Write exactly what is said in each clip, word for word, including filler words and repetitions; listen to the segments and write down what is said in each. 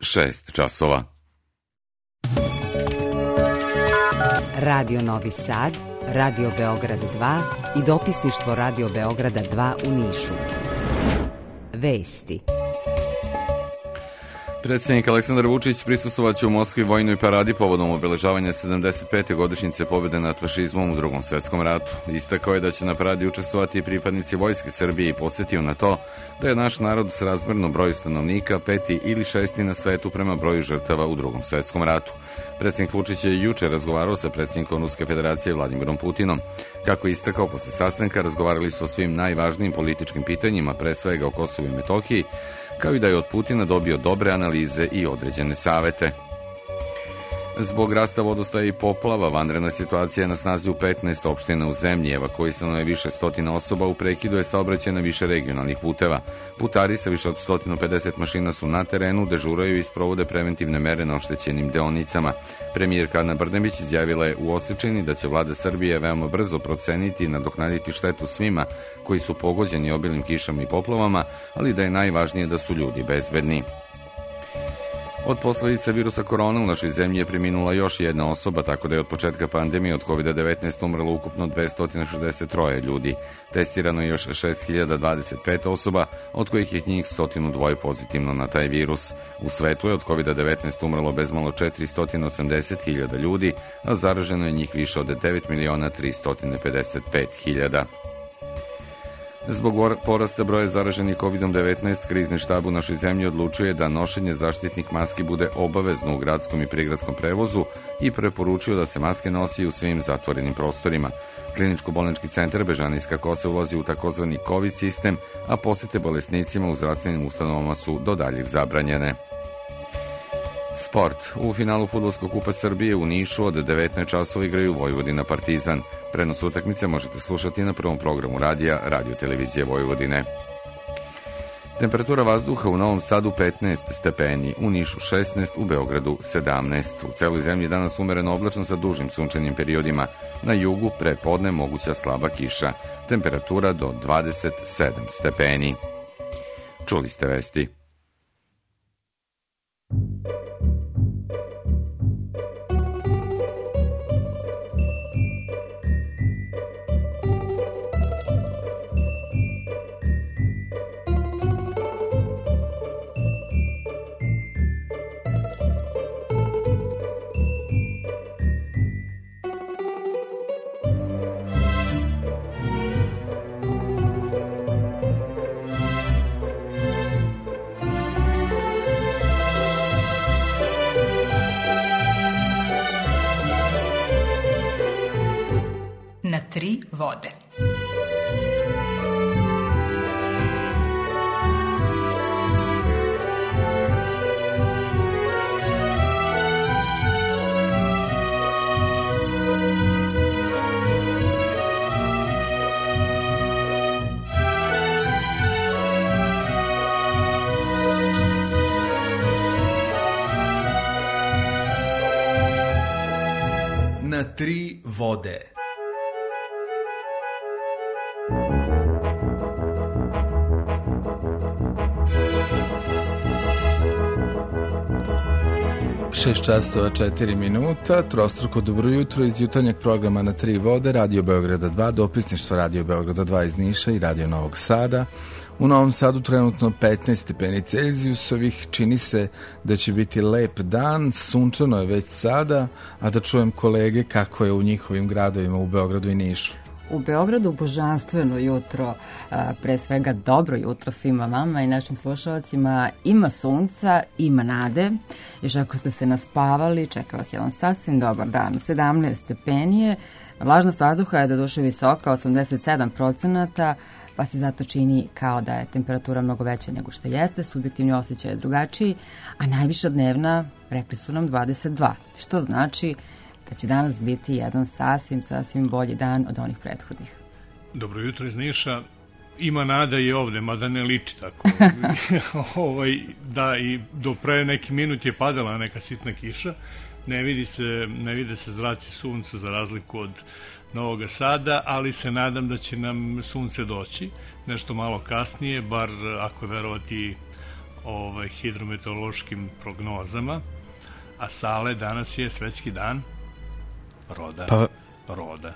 šest časova. Radio Novi Sad, Radio Beograd dva i dopisništvo Radio Beograda dva u Nišu. Vesti. Predsjednik Aleksandar Vučić prisustvovaće u Moskvi vojnoj paradi povodom obeležavanja sedamdeset pete godišnjice pobjede nad fašizmom u Drugom svjetskom ratu. Istakao je da će na paradi učestvovati i pripadnici Vojske Srbije i podsjetio na to da je naš narod srazmjerno broju stanovnika peti ili šesti na svetu prema broju žrtava u Drugom svjetskom ratu. Predsjednik Vučić je juče razgovarao sa predsjednikom Ruske federacije Vladimirom Putinom. Kako je istakao, posle sastanka razgovarali su o svim najvažnijim političkim pitanjima, pre svega o Kosovu i Metohiji, kao i da je od Putina dobio dobre analize i određene savete. Zbog rasta vodostaja i poplava, vanredna situacija je na snazi u petnaest opština u zemlji. Evakuisano je više stotina osoba, u prekidu je saobraćaj na više regionalnih puteva. Putari sa više od sto pedeset mašina su na terenu, dežuraju i sprovode preventivne mere na oštećenim deonicama. Premijerka Ana Brnabić izjavila je u Osečini da će vlada Srbije veoma brzo proceniti i nadoknaditi štetu svima koji su pogođeni obilnim kišama i poplavama, ali da je najvažnije da su ljudi bezbedni. Od posljedica virusa korona u našoj zemlji je preminula još jedna osoba, tako da je od početka pandemije od kovid devetnaest umrlo ukupno dvesta šezdeset tri ljudi. Testirano je još šest hiljada dvadeset pet osoba, od kojih je njih sto dva pozitivno na taj virus. U svetu je od kovid devetnaest umrlo bezmalo četiristo osamdeset hiljada ljudi, a zaraženo je njih više od devet miliona tristo pedeset pet hiljada. Zbog porasta broja zaraženih kovid devetnaest, krizni štab u našoj zemlji odlučuje da nošenje zaštitnih maski bude obavezno u gradskom i prigradskom prevozu i preporučio da se maske nosi u svim zatvorenim prostorima. Kliničko-bolnički centar Bežanijska Kosa ulazi u takozvani COVID sistem, a posete bolesnicima u zdravstvenim ustanovama su do daljeg zabranjene. Sport. U finalu Fudbalskog kupa Srbije u Nišu od devetnaest časova igraju Vojvodina Partizan. Prenos utakmice možete slušati na prvom programu radija Radio Televizije Vojvodine. Temperatura vazduha u Novom Sadu petnaest stepeni, u Nišu šesnaest, u Beogradu sedamnaest. U celoj zemlji danas umereno oblačno sa dužim sunčanim periodima. Na jugu pre podne moguća slaba kiša. Temperatura do dvadeset sedam stepeni. Čuli ste vesti. Tri vode. Na tri vode. šest časova četiri minuta, trostruko dobro jutro iz jutarnjeg programa Na tri vode, Radio Beograda dva, dopisništvo Radio Beograda dva iz Niša i Radio Novog Sada. U Novom Sadu trenutno petnaest stepeni Celzijusovih, čini se da će biti lep dan, sunčano je već sada, a da čujem kolege kako je u njihovim gradovima u Beogradu i Nišu. U Beogradu božanstveno jutro, pre svega dobro jutro svima vama i našim slušalcima. Ima sunca, ima nade. Još ako ste se naspavali, čeka vas jedan sasvim dobar dan. sedamnaest stepenije, vlažnost vazduha je doduše visoka, osamdeset sedam procenata, pa se zato čini kao da je temperatura mnogo veća nego što jeste, subjektivni osjećaj je drugačiji, a najviša dnevna, rekli su nam, dvadeset dva, što znači da će danas biti jedan sasvim, sasvim bolji dan od onih prethodnih. Dobro jutro iz Niša. Ima nada i ovde, mada ne liči tako. ovaj, da, i do pre neki minut je padala neka sitna kiša. Ne vidi se, ne vide se zraci sunca za razliku od Novog Sada, ali se nadam da će nam sunce doći nešto malo kasnije, bar ako verovati ovaj, hidrometeorološkim prognozama, a Sale danas je svetski dan roda. Pa... roda.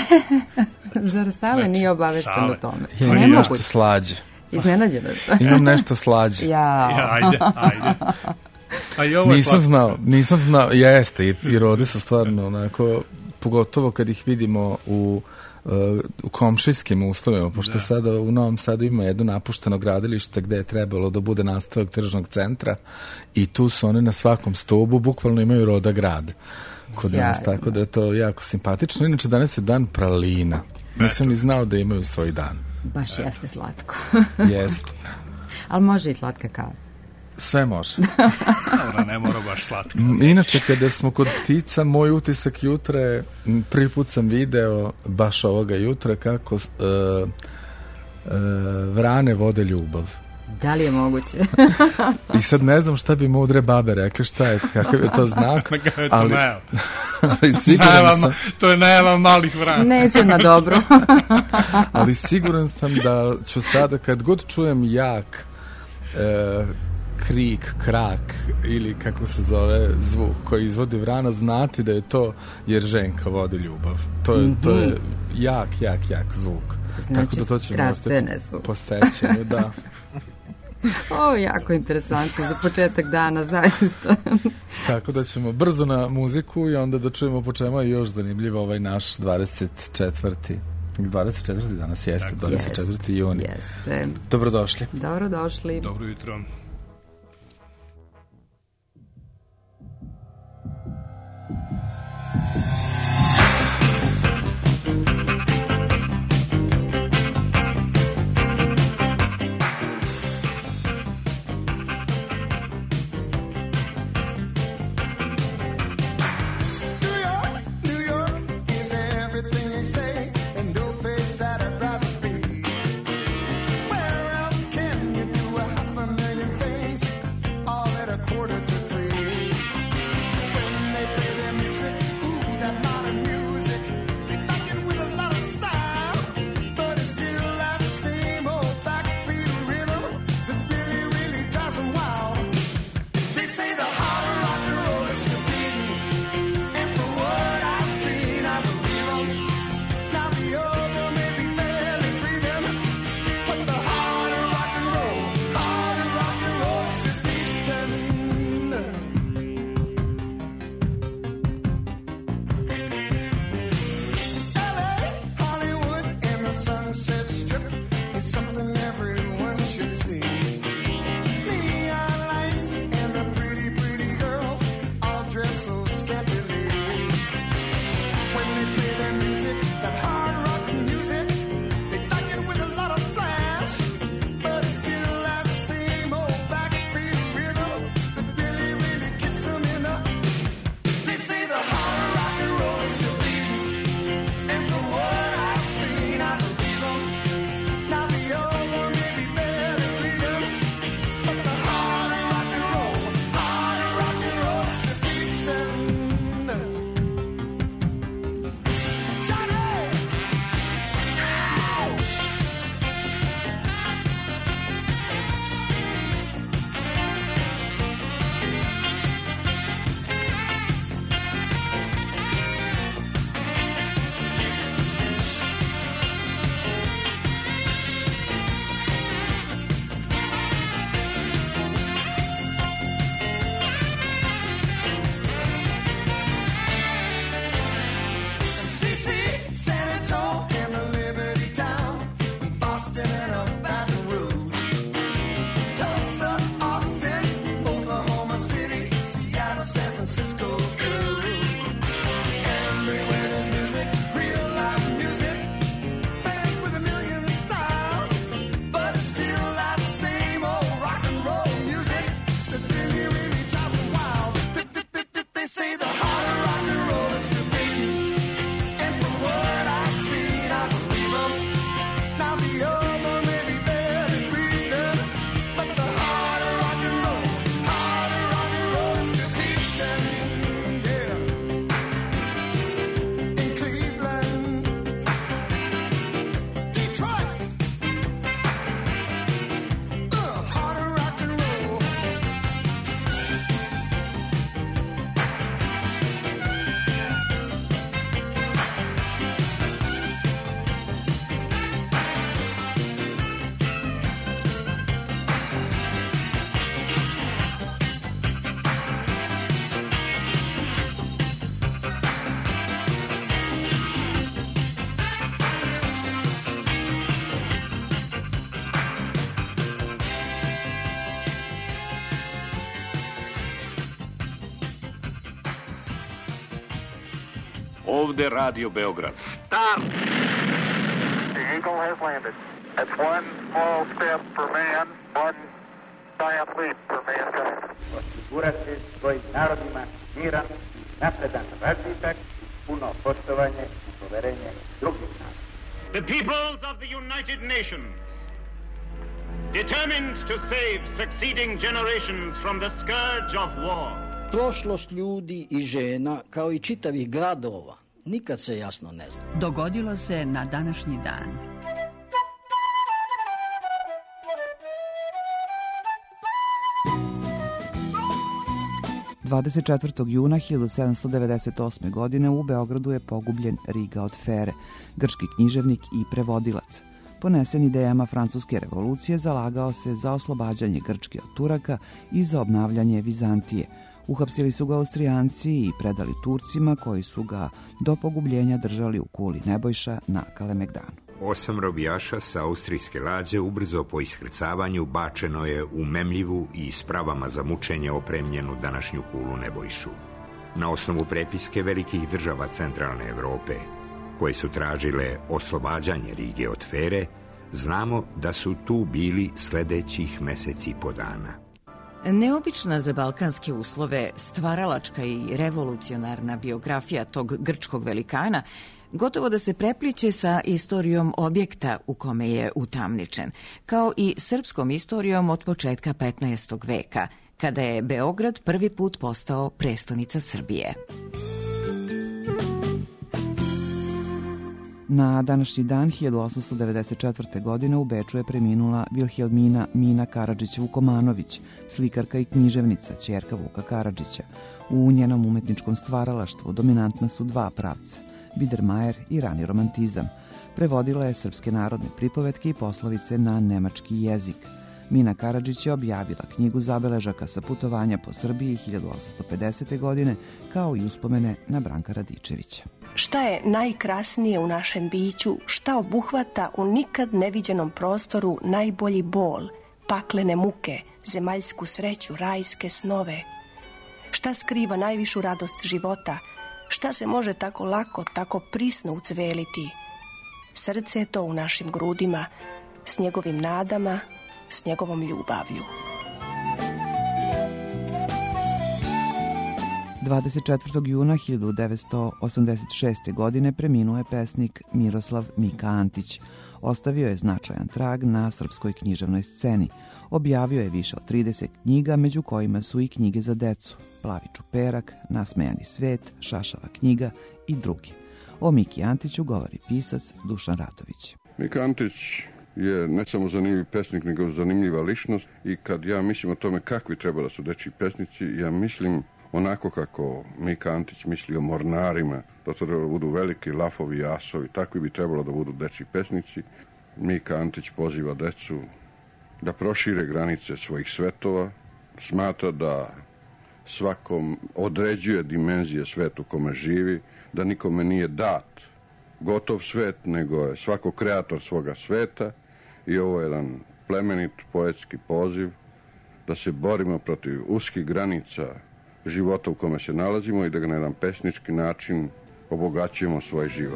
Zar Sale znači, nije obavešten o tome? Ja imam nešto slađe. Iznenađeno sam. Imam nešto slađe. Ja. ja ajde, ajde. A i ovo nisam slatko. znao, nisam znao, jeste, i, i rode su stvarno onako, pogotovo kad ih vidimo u, uh, u komšijskim uslovima, pošto da. Sada u Novom Sadu ima jedno napušteno gradilište gde je trebalo da bude nastavak tržnog centra i tu su one na svakom stubu, bukvalno imaju roda grad kod nas, tako da je to jako simpatično. Inače, danas je dan pralina. Nisam ni znao da imaju svoj dan. Baš Eto. Jeste slatko. Jeste. Ali može i slatka kava. Sve može. Dobro, ne mora baš slatko. Inače, kada smo kod ptica, moj utisak jutra je, prvi put sam video baš ovoga jutra kako uh, uh, vrane vode ljubav. Da li je moguće? I sad ne znam šta bi mudre babe rekli, šta je, kakav je to znak. Kakav je to ali, najava? ali siguran sam... To je najava malih vrana. Neće na dobro. Ali siguran sam da ću sada, kad god čujem jak e, krik, krak ili kako se zove zvuk koji izvodi vrana, znati da je to Jerženka vodi ljubav. To je, mm-hmm. to je jak, jak, jak zvuk. Znači, tako da to ćemo ostati po sećanju, da. Ovo je jako interesantno za početak dana, zaista. Tako da ćemo brzo na muziku i onda da čujemo po čemu je još zanimljivo ovaj naš dvadeset četvrti dvadeset četvrti danas jeste, dvadeset četvrti juni. Jeste. Dobrodošli. Dobrodošli. Dobro jutro. Where else can you do a half a million ovde Radio Beograd. Start! The Eagle has landed. That's one small step for man, one giant leap for mankind. Osigurati svojim narodima miran, napredan razvitak, puno poštovanje i poverenje drugih naroda. The peoples of the United Nations, determined to save succeeding generations from the scourge of war. Prošlost ljudi i žena, kao i čitavih gradova, nikad se jasno ne zna. Dogodilo se na današnji dan. dvadeset četvrtog juna hiljadu sedamsto devedeset osme. godine u Beogradu je pogubljen Riga od Fere, grčki književnik i prevodilac. Ponesen idejama francuske revolucije, zalagao se za oslobađanje Grčke od Turaka i za obnavljanje Vizantije. Uhapsili su ga Austrijanci i predali Turcima, koji su ga do pogubljenja držali u kuli Nebojša na Kalemegdanu. Osam robijaša sa austrijske lađe ubrzo po iskrcavanju bačeno je u memljivu i spravama za mučenje opremljenu današnju kulu Nebojšu. Na osnovu prepiske velikih država centralne Evrope, koje su tražile oslobađanje Rige od Fere, znamo da su tu bili sledećih meseci i po dana. Neobična za balkanske uslove, stvaralačka i revolucionarna biografija tog grčkog velikana gotovo da se prepliće sa istorijom objekta u kome je utamničen, kao i srpskom istorijom od početka petnaestog veka, kada je Beograd prvi put postao prestonica Srbije. Na današnji dan hiljadu osamsto devedeset četvrte. godine u Beču je preminula Vilhelmina Mina Karadžić-Vukomanović, slikarka i književnica, ćerka Vuka Karadžića. U njenom umetničkom stvaralaštvu dominantna su dva pravca, Biedermeier i rani romantizam. Prevodila je srpske narodne pripovetke i poslovice na nemački jezik. Mina Karadžić je objavila knjigu zabeležaka sa putovanja po Srbiji hiljadu osamsto pedesete. godine, kao i uspomene na Branka Radičevića. Šta je najkrasnije u našem biću, šta obuhvata u nikad neviđenom prostoru najbolji bol, paklene muke, zemaljsku sreću, rajske snove? Šta skriva najvišu radost života? Šta se može tako lako, tako prisno ucveliti? Srce je to u našim grudima, s njegovim nadama, s njegovom ljubavlju. dvadeset četvrtog juna hiljadu devetsto osamdeset šeste. godine preminuo je pesnik Miroslav Mika Antić. Ostavio je značajan trag na srpskoj književnoj sceni. Objavio je više od trideset knjiga, među kojima su i knjige za decu, Plavi čuperak, Nasmejani svet, Šašava knjiga i drugi. O Miki Antiću govori pisac Dušan Ratović. Mika Antić je ne samo zanimljiv pesnik, nego zanimljiva ličnost, i kad ja mislim o tome kakvi treba da su dečji pesnici, ja mislim onako kako Mika Antić misli o mornarima, da to treba da budu veliki lafovi, jasovi, takvi bi trebalo da budu dečji pesnici. Mika Antić poziva decu da prošire granice svojih svetova, smatra da svakom određuje dimenzije svetu kome živi, da nikome nije dat gotov svet, nego je svako kreator svoga sveta, i ovo je jedan plemenit poetski poziv da se borimo protiv uskih granica života u kome se nalazimo i da ga na jedan pesnički način obogaćujemo svoj život.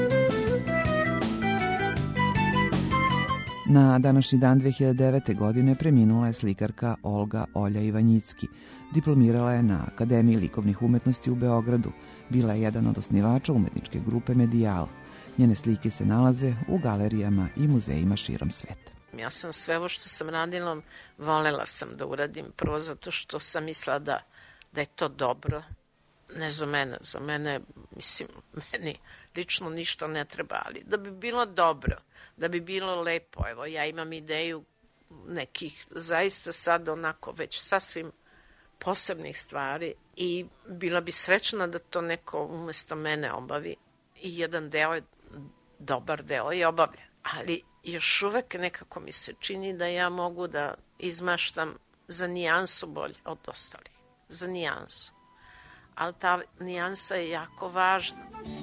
Na današnji dan dve hiljade devete. godine preminula je slikarka Olga Olja Ivanjicki. Diplomirala je na Akademiji likovnih umetnosti u Beogradu. Bila je jedan od osnivača umetničke grupe Medijal. Njene slike se nalaze u galerijama i muzejima širom sveta. Ja sam sve ovo što sam radila, volela sam da uradim, prvo zato što sam mislila da, da je to dobro. Ne za mene, za mene, mislim, meni lično ništa ne treba, ali da bi bilo dobro, da bi bilo lepo. Evo, ja imam ideju nekih zaista sad onako već sasvim posebnih stvari i bila bi srećna da to neko umesto mene obavi i jedan deo je, dobar deo je obavljen. Ali još uvek nekako mi se čini da ja mogu da izmaštam za nijansu bolje od ostalih. Za nijansu. Ali ta nijansa je jako važna.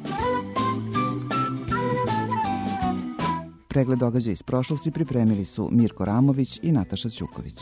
Pregled događaja iz prošlosti pripremili su Mirko Ramović i Nataša Ćuković.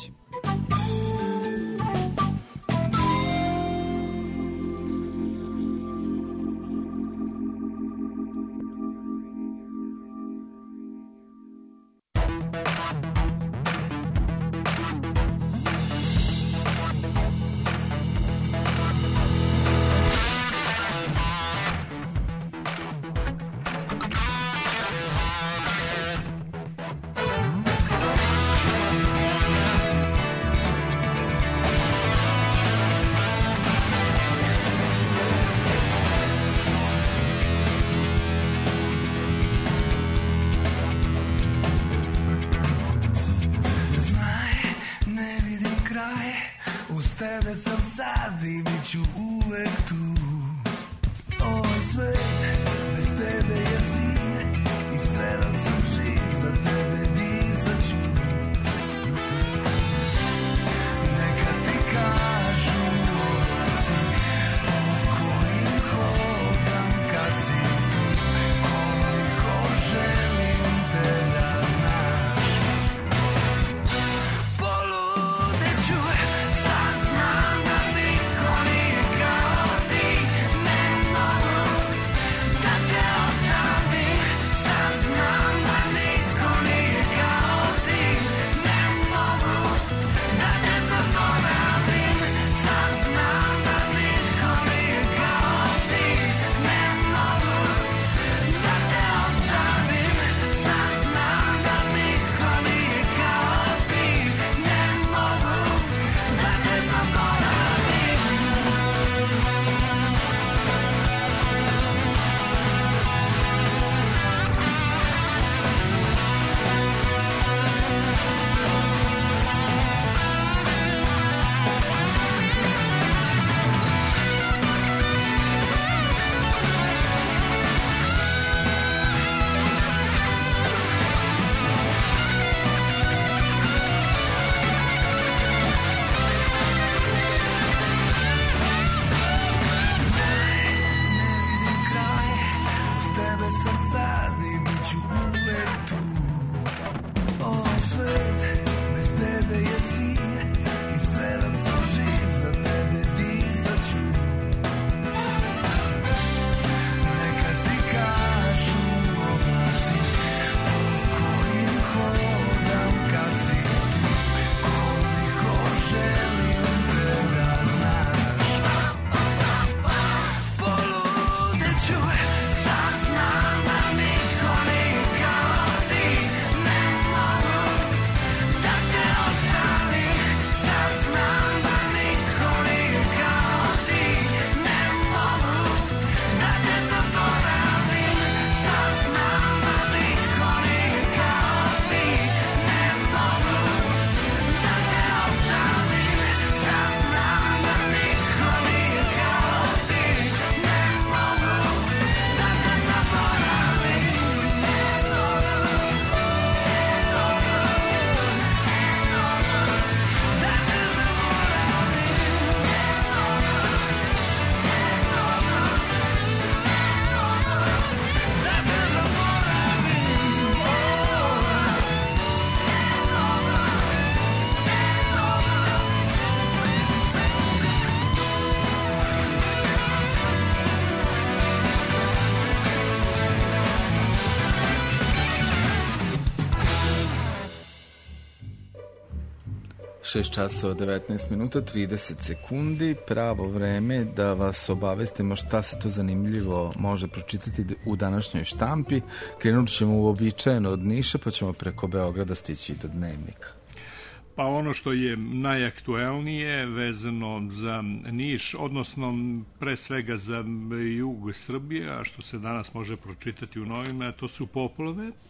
tebe sam sad i bit ću uvek tu. Ovaj svet bez tebe je sin i sve dok sam živ za tebe disat ću. Neka ti kažu oblaci po kojim hodam kad si tu, koliko želim te da znaš. Poludit ću, sad znam da niko nije kao ti, ne mogu da te ostavim. Sad znam da niko nije kao ti, ne mogu da te zaboravim. Sad znam da niko nije kao ti, ne mogu da te ostavim. Sad znam da niko nije kao ti, ne mogu da te zaboravim. Kraj, uz tebe sam sad i bit ću uvek tu. Ovaj svet bez tebe je sin i sve dok sam živ za tebe disat ću. Neka ti kažu oblaci po kojim hodam kad si tu, koliko želim te da znaš. Poludit ću, sad znam da niko nije kao ti, ne mogu da te ostavim. Sad znam da niko nije kao ti, ne mogu da te zaboravim. Sad znam da niko nije kao ti, ne mogu da te ostavim. Sad znam da niko nije kao ti, ne mogu da te zaboravim. Da te zaboravim. Da te šest časova devetnaest minuta trideset sekundi, pravo vreme da vas obavestimo šta se to zanimljivo može pročitati u današnjoj štampi. Krenut ćemo uobičajeno od Niša, pa ćemo preko Beograda stići do Dnevnika. Pa ono što je najaktuelnije vezano za Niš, odnosno pre svega za jug Srbije, a što se danas može pročitati u novima, to su poplave, e,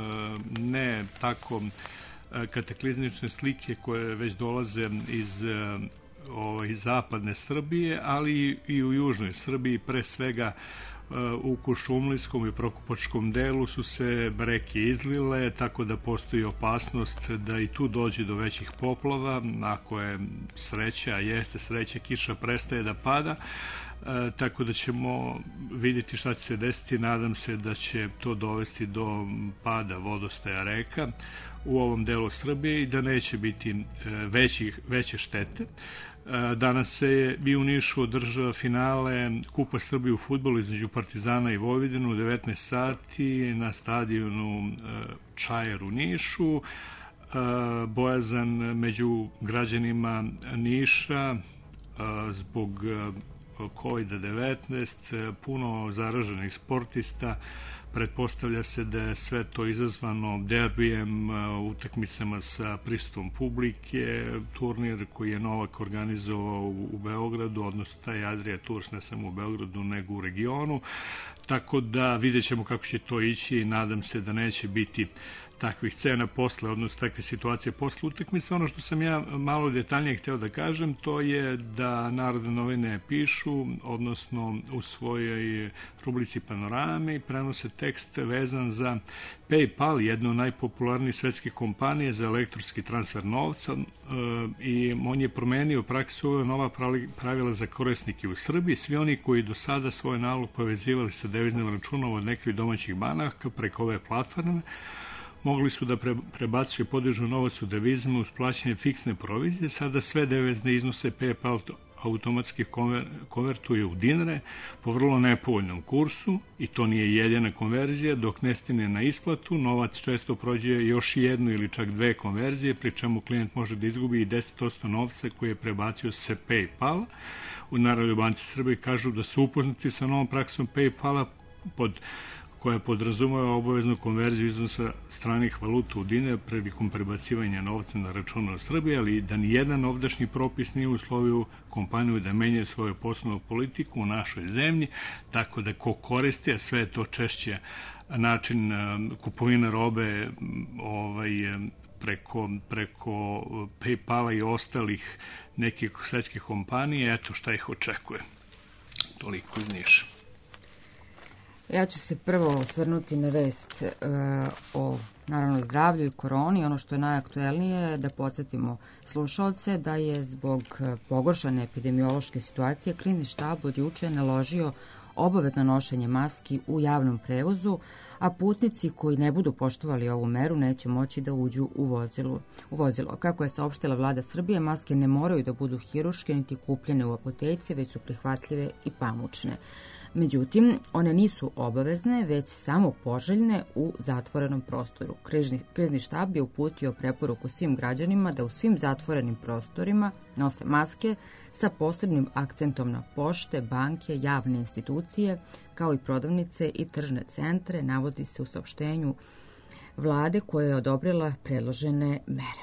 ne tako kataklizmične slike koje već dolaze iz, o, iz zapadne Srbije, ali i u južnoj Srbiji, pre svega u Kuršumlijskom i Prokupačkom delu su se reke izlile, tako da postoji opasnost da i tu dođe do većih poplava. Ako je sreća, jeste sreća, kiša prestaje da pada, e, tako da ćemo vidjeti šta će se desiti. Nadam se da će to dovesti do pada vodostaja reka u ovom delu Srbije i da neće biti većih, veće štete. Danas se i u Nišu održava finale Kupa Srbije u fudbalu između Partizana i Vojvodine u devetnaest sati na stadionu Čajer u Nišu. Bojazan među građanima Niša zbog kovid devetnaest, puno zaraženih sportista. Pretpostavlja se da je sve to izazvano derbijem, utakmicama sa prisustvom publike, turnir koji je Novak organizovao u Beogradu, odnosno taj Adria Tours ne samo u Beogradu nego u regionu, tako da vidjet ćemo kako će to ići i nadam se da neće biti takvih scena posle, odnosno takve situacije posle utakmice. Ono što sam ja malo detaljnije hteo da kažem, to je da Narodne novine pišu, odnosno u svojoj rubrici Panorame prenose tekst vezan za PayPal, jednu od najpopularnijih svetskih kompanija za elektronski transfer novca, i on je promenio praksu, uveo nova pravila za korisnike u Srbiji. Svi oni koji do sada svoj nalog povezivali sa deviznim računom od nekih domaćih banaka preko ove platforme, mogli su da prebacuju i podižu novac u devizama uz plaćanje fiksne provizije. Sada sve devizne iznose PayPal automatski konvertuje u dinare po vrlo nepovoljnom kursu i to nije jedina konverzija. Dok ne stigne na isplatu, novac često prođe još jednu ili čak dve konverzije, pri čemu klijent može da izgubi i deset posto novca koji je prebacio sa PayPala. U Narodnoj banci Srbije kažu da su upoznati sa novom praksom PayPala pod koja podrazumeva obaveznu konverziju iznosa stranih valuta u dinare prilikom prebacivanja novca na račun u Srbiji, ali da ni jedan ovdašnji propis nije uslovio kompaniju da menja svoju poslovnu politiku u našoj zemlji, tako da ko koristi, a sve je to češće način kupovine robe ovaj, preko, preko PayPala i ostalih nekih svetskih kompanija, eto šta ih očekuje. Toliko iz Niša. Ja ću se prvo osvrnuti na vest e, o, naravno, zdravlju i koroni. Ono što je najaktuelnije je da podsjetimo slušalce da je zbog pogoršane epidemiološke situacije Krizni štab od juče naložio obavezno nošenje maski u javnom prevozu, a putnici koji ne budu poštovali ovu meru neće moći da uđu u vozilo. U vozilo. Kako je saopštila vlada Srbije, maske ne moraju da budu hiruške niti kupljene u apoteci, već su prihvatljive i pamučne. Međutim, one nisu obavezne, već samo poželjne u zatvorenom prostoru. Krizni, krizni štab je uputio preporuku svim građanima da u svim zatvorenim prostorima nose maske sa posebnim akcentom na pošte, banke, javne institucije, kao i prodavnice i tržne centre, navodi se u saopštenju vlade koja je odobrila predložene mere.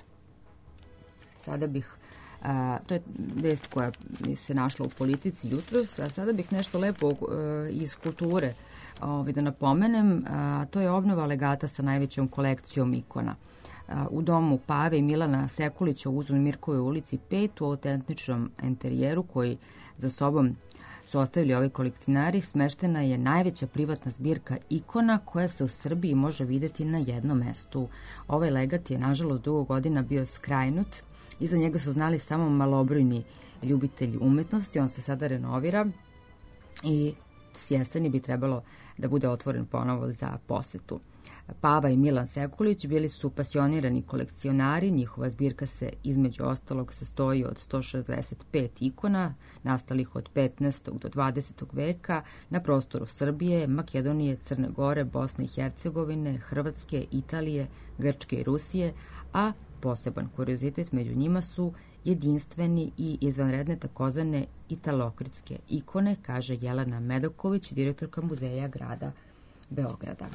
Sada bih A, to je vest koja se našla u Politici jutros, a sada bih nešto lepo uh, iz kulture ovaj, da napomenem. A, to je obnova legata sa najvećom kolekcijom ikona. A, u domu Pave i Milana Sekulića u Uzun Mirkovoj ulici pet u autentičnom enterijeru koji za sobom su ostavili ovi kolekcionari, smeštena je najveća privatna zbirka ikona koja se u Srbiji može videti na jednom mestu. Ovaj legat je, nažalost, dugo godina bio skrajnut. Iza njega su znali samo malobrojni ljubitelji umetnosti. On se sada renovira i s jeseni bi trebalo da bude otvoren ponovo za posetu. Pava i Milan Sekulić bili su pasionirani kolekcionari. Njihova zbirka se između ostalog sastoji od sto šezdeset pet ikona nastalih od petnaestog do dvadesetog veka na prostoru Srbije, Makedonije, Crne Gore, Bosne i Hercegovine, Hrvatske, Italije, Grčke i Rusije, a poseban kuriozitet među njima su jedinstveni i izvanredne takozvane italokritske ikone, kaže Jelena Medoković, direktorka muzeja grada Beograda.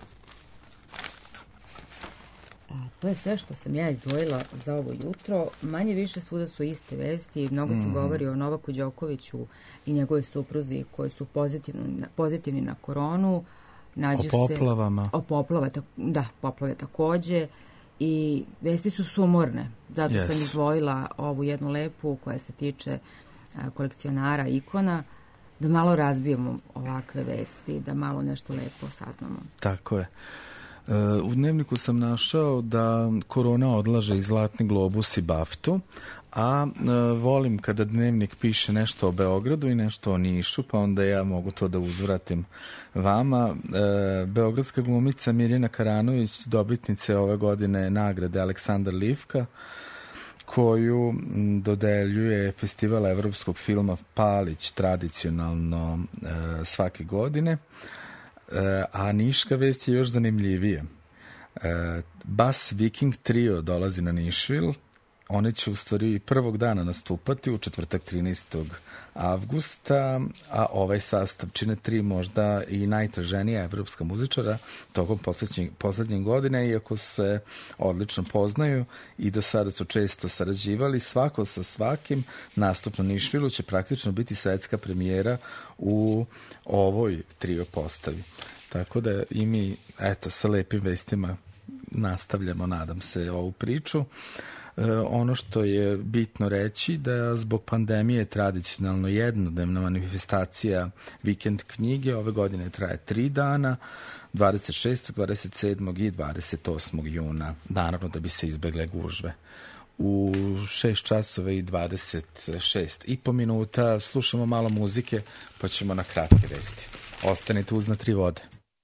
A, to je sve što sam ja izdvojila za ovo jutro. Manje više svuda su iste vesti. Mnogo se mm. govori o Novaku Đokoviću i njegove supruzi koji su pozitivni, pozitivni na koronu. Nađu o poplavama. Se, o poplava, da, poplave takođe. I vesti su sumorne. Zato yes. sam izdvojila ovu jednu lepu koja se tiče a, kolekcionara ikona, da malo razbijemo ovakve vesti, da malo nešto lepo saznamo. Tako je. E, u dnevniku sam našao da korona odlaže i Zlatni globus i Baftu, a e, volim kada dnevnik piše nešto o Beogradu i nešto o Nišu, pa onda ja mogu to da uzvratim vama. E, beogradska glumica Mirjana Karanović, dobitnice ove godine nagrade Aleksandar Livka, koju dodeljuje Festival evropskog filma Palić tradicionalno e, svake godine. E, a niška vest je još zanimljivije. E, Bass Viking Trio dolazi na Nišvil. One će u stvari prvog dana nastupati u četvrtak trinaestog avgusta, a ovaj sastav čine tri možda i najtraženija evropska muzičara tokom poslednjih, poslednjih godine, iako se odlično poznaju i do sada su često sarađivali. Svako sa svakim nastup na Nišvilu će praktično biti svetska premijera u ovoj trio postavi. Tako da i mi, eto, sa lepim vestima nastavljamo, nadam se, ovu priču. Ono što je bitno reći da zbog pandemije tradicionalno jednodnevna manifestacija Vikend knjige ove godine traje tri dana, dvadeset šestog, dvadeset sedmog i dvadeset osmog juna, naravno da bi se izbegle gužve. U šest časova i dvadeset šest i po minuta slušamo malo muzike, pa ćemo na kratke vesti. Ostanite uz Na tri vode.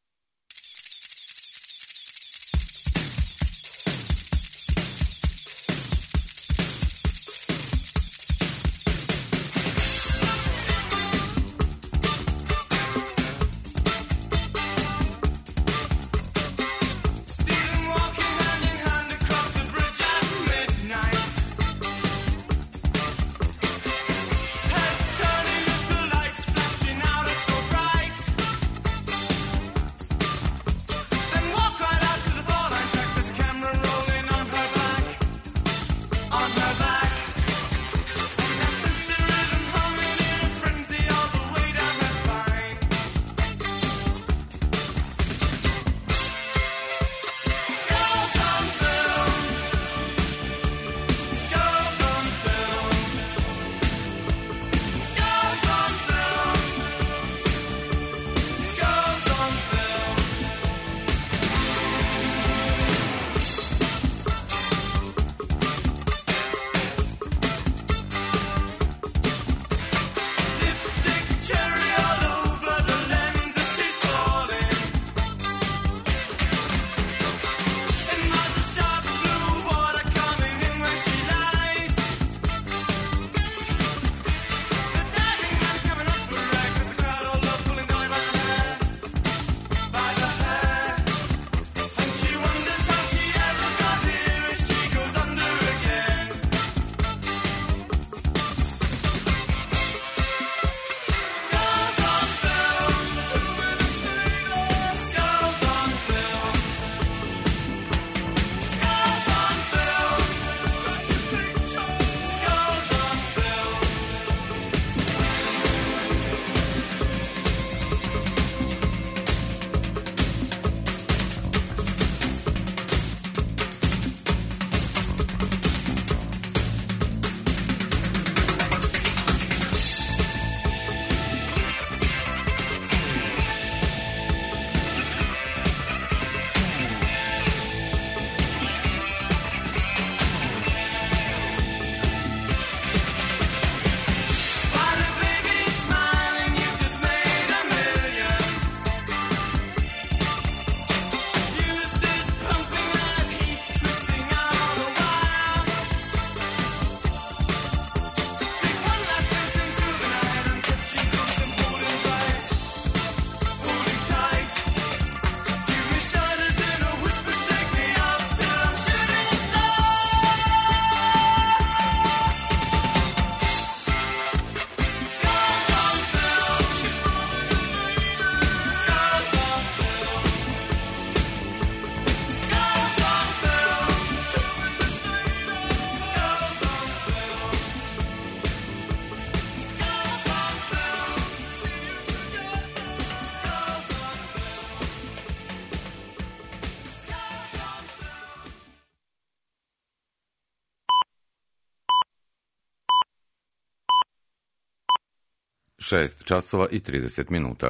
šest časova i trideset minuta.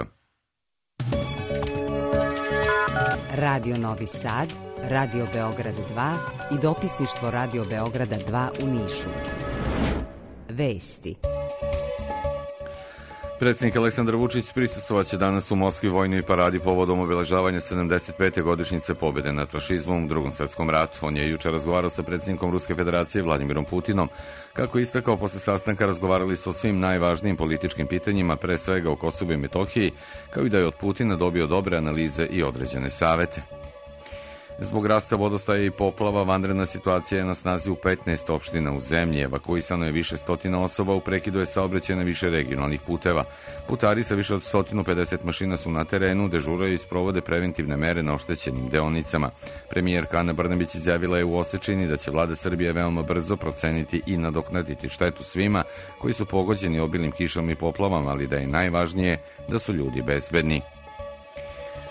Radio Novi Sad, Radio Beograd dva i dopisništvo Radio Beograda dva u Nišu. Vesti. Predsjednik Aleksandar Vučić prisustvovaće danas u Moskvi vojnoj paradi povodom obeležavanja sedamdeset pete godišnjice pobjede nad fašizmom u Drugom svetskom ratu. On je juče razgovarao sa predsjednikom Ruske federacije Vladimirom Putinom. Kako je istakao, posle sastanka razgovarali su o svim najvažnijim političkim pitanjima, pre svega o Kosovu i Metohiji, kao i da je od Putina dobio dobre analize i određene savete. Zbog rasta vodostaja i poplava, vanredna situacija je na snazi u petnaest opština u zemlji. Evakuisano je više stotina osoba, u prekidu je saobraćaj na više regionalnih puteva. Putari sa više od sto pedeset mašina su na terenu, dežuraju i sprovode preventivne mere na oštećenim deonicama. Premijerka Ana Brnabić izjavila je u Osečini da će vlada Srbije veoma brzo proceniti i nadoknaditi štetu svima koji su pogođeni obilnim kišom i poplavama, ali da je najvažnije da su ljudi bezbedni.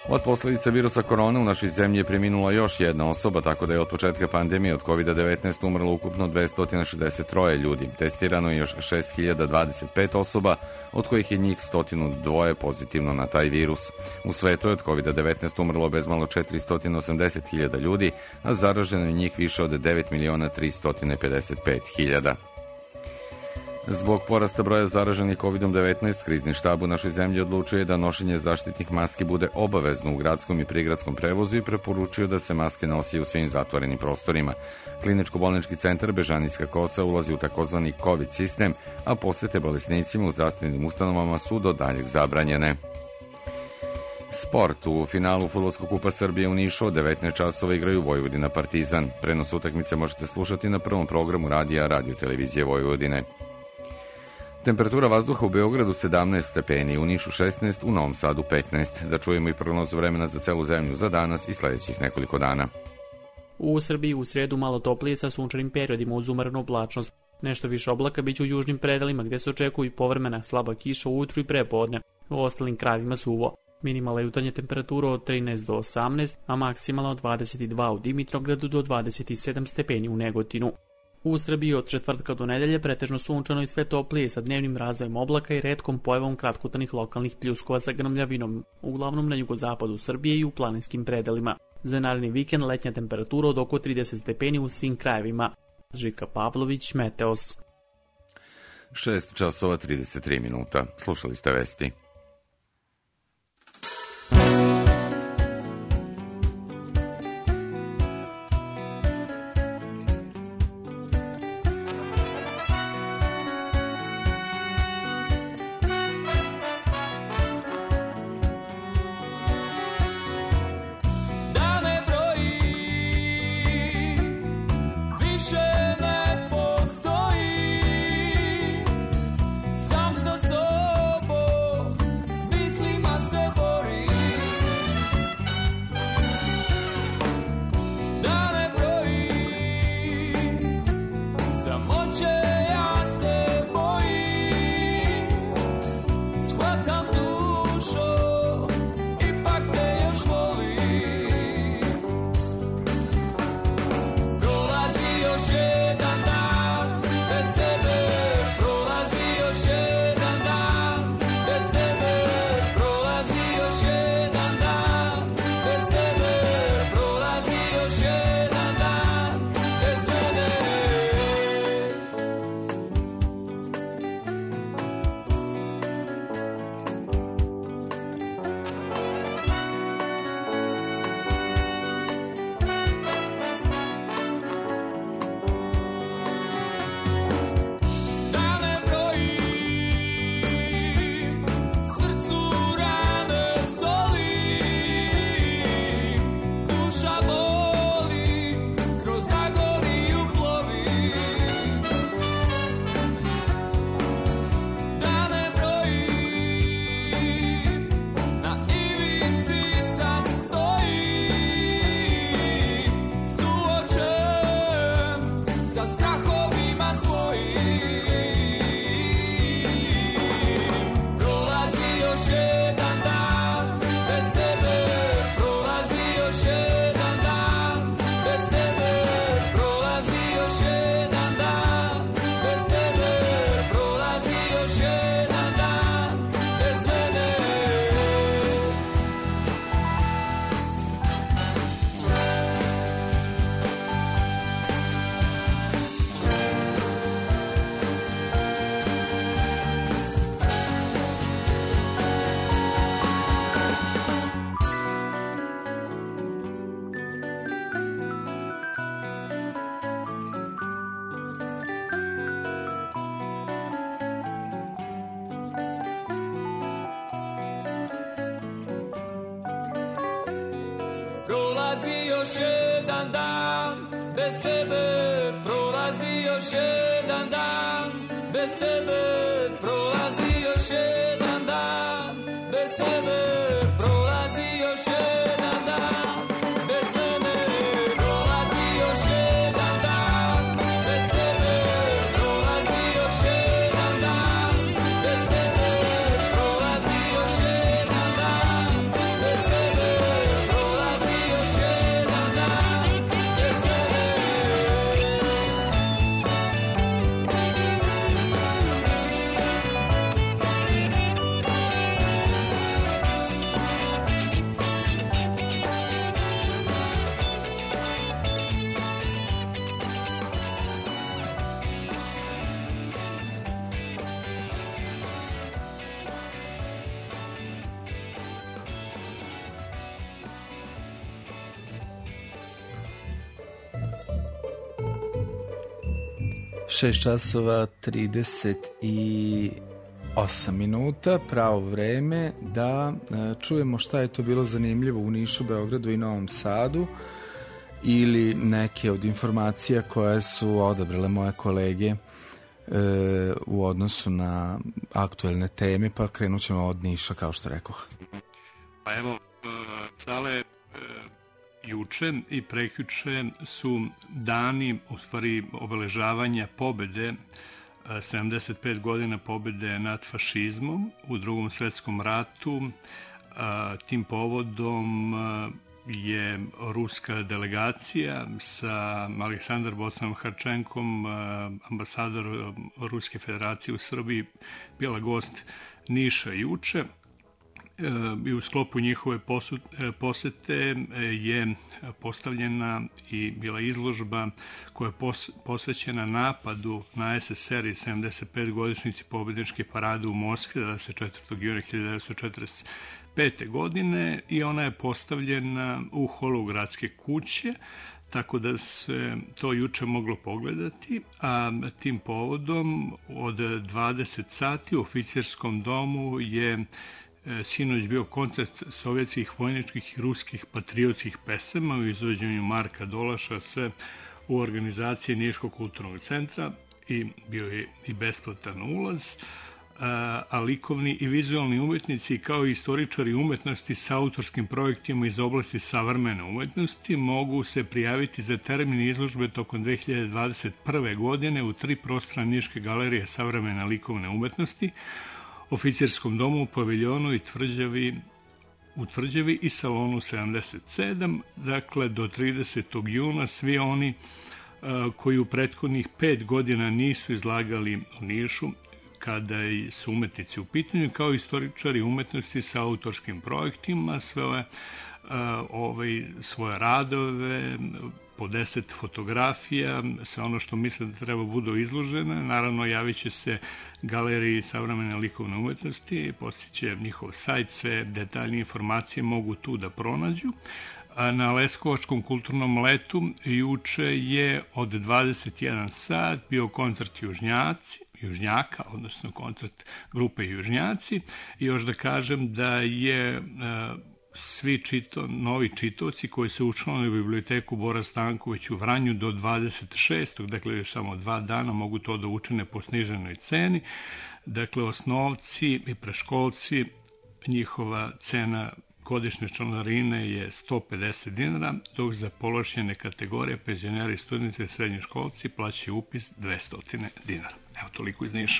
Od posljedica virusa korona u našoj zemlji je preminula još jedna osoba, tako da je od početka pandemije od kovid devetnaest umrlo ukupno dvesta šezdeset tri ljudi. Testirano je još šest hiljada dvadeset pet osoba, od kojih je njih sto dva pozitivno na taj virus. U svetu je od kovid devetnaest umrlo bezmalo četiristo osamdeset hiljada ljudi, a zaraženo je njih više od devet miliona tristo pedeset pet hiljada. Zbog porasta broja zaraženih kovid devetnaest, krizni štab u našoj zemlji odlučuje da nošenje zaštitnih maski bude obavezno u gradskom i prigradskom prevozu i preporučuju da se maske nosi u svim zatvorenim prostorima. Kliničko-bolnički centar Bežanijska Kosa ulazi u takozvani COVID sistem, a posete bolesnicima u zdravstvenim ustanovama su do daljeg zabranjene. Sport. U finalu Fudbalskog kupa Srbije u Nišu od devetnaest časova igraju Vojvodina Partizan. Prenos utakmice možete slušati na prvom programu radija Radio Televizije Vojvodine. Temperatura vazduha u Beogradu sedamnaest stepeni, u Nišu šesnaest, u Novom Sadu petnaest. Da čujemo i prognozu vremena za celu zemlju za danas i sledećih nekoliko dana. U Srbiji u sredu malo toplije sa sunčanim periodima uz umerenu oblačnost. Nešto više oblaka biće u južnim predelima gde se očekuju povremena slaba kiša ujutru i prepodne. U ostalim krajevima suvo. Minimalna jutarnja temperatura od trinaest do osamnaest, a maksimalna od dvadeset dva u Dimitrovgradu do dvadeset sedam stepeni u Negotinu. U Srbiji od četvrtka do nedelje pretežno sunčano i sve toplije sa dnevnim razvojem oblaka i retkom pojavom kratkotrajnih lokalnih pljuskova sa grmljavinom, uglavnom na jugozapadu Srbije i u planinskim predelima. Za naredni vikend letnja temperatura od oko trideset stepeni u svim krajevima. Žika Pavlović, Meteos. šest časova trideset tri minuta. Slušali ste vesti. Prolazi još jedan dan bez tebe, prolazi još jedan dan bez tebe, prolazi još jedan dan bez tebe, prolazi još jedan dan bez tebe, prolazi još jedan dan bez tebe, prolazi još jedan dan bez tebe, prolazi još jedan dan bez tebe. šest časova trideset osam minuta, pravo vreme da čujemo šta je to bilo zanimljivo u Nišu, Beogradu i Novom Sadu ili neke od informacija koje su odabrale moje kolege e, u odnosu na aktuelne teme, pa krenut ćemo od Niša, kao što rekoh. Pa evo, cale juče i prekjuče su dani, u stvari, obeležavanja pobede, sedamdeset pet godina pobede nad fašizmom u Drugom svetskom ratu. Tim povodom je ruska delegacija sa Aleksandar Bocanom Harčenkom, ambasador Ruske federacije u Srbiji, bila gost Niša juče. I u sklopu njihove posete je postavljena i bila izložba koja je posvećena napadu na es es er i sedamdeset pet godišnjici pobedničke parade u Moskvi dvadeset četvrtog juna hiljadu devetsto četrdeset pete. godine i ona je postavljena u holu Gradske kuće, tako da se to juče moglo pogledati, a tim povodom od dvadeset sati u oficijerskom domu je sinoć bio koncert sovjetskih, vojničkih i ruskih patriotskih pesama u izvođenju Marka Dolaša, sve u organizaciji Niškog kulturnog centra i bio je i besplatan ulaz. A likovni i vizualni umetnici kao i istoričari umetnosti sa autorskim projektima iz oblasti savremene umetnosti mogu se prijaviti za termin izložbe tokom dve hiljade dvadeset prve. godine u tri prostora Niške galerije savremene likovne umetnosti, oficijerskom domu u paviljonu i tvrđavi, u tvrđavi i salonu sedamdeset sedam. Dakle, do tridesetog juna svi oni a, koji u prethodnih pet godina nisu izlagali u Nišu, kada su umetnici u pitanju, kao istoričari umetnosti sa autorskim projektima, sve ove, a, ovaj, svoje radove, po deset fotografija, sve ono što misle da treba budu izložene. Naravno, javit će se galeriji savremene likovne umetnosti, postiće njihov sajt, sve detaljnije informacije mogu tu da pronađu. A na Leskovačkom kulturnom letu juče je od dvadeset jedan sat bio koncert Južnjaci, Južnjaka, odnosno koncert grupe Južnjaci. I još da kažem da je svi čito, novi čitaoci koji se učlanili u biblioteku Bora Stanković u Vranju do dvadeset šestog dakle još samo dva dana, mogu to da učine po sniženoj ceni. Dakle, osnovci i preškolci, njihova cena godišnje članarine je sto pedeset dinara, dok za položene kategorije, penzioneri, studenti i srednji školci plaćaju upis dvesta dinara. Evo, toliko iz Niša.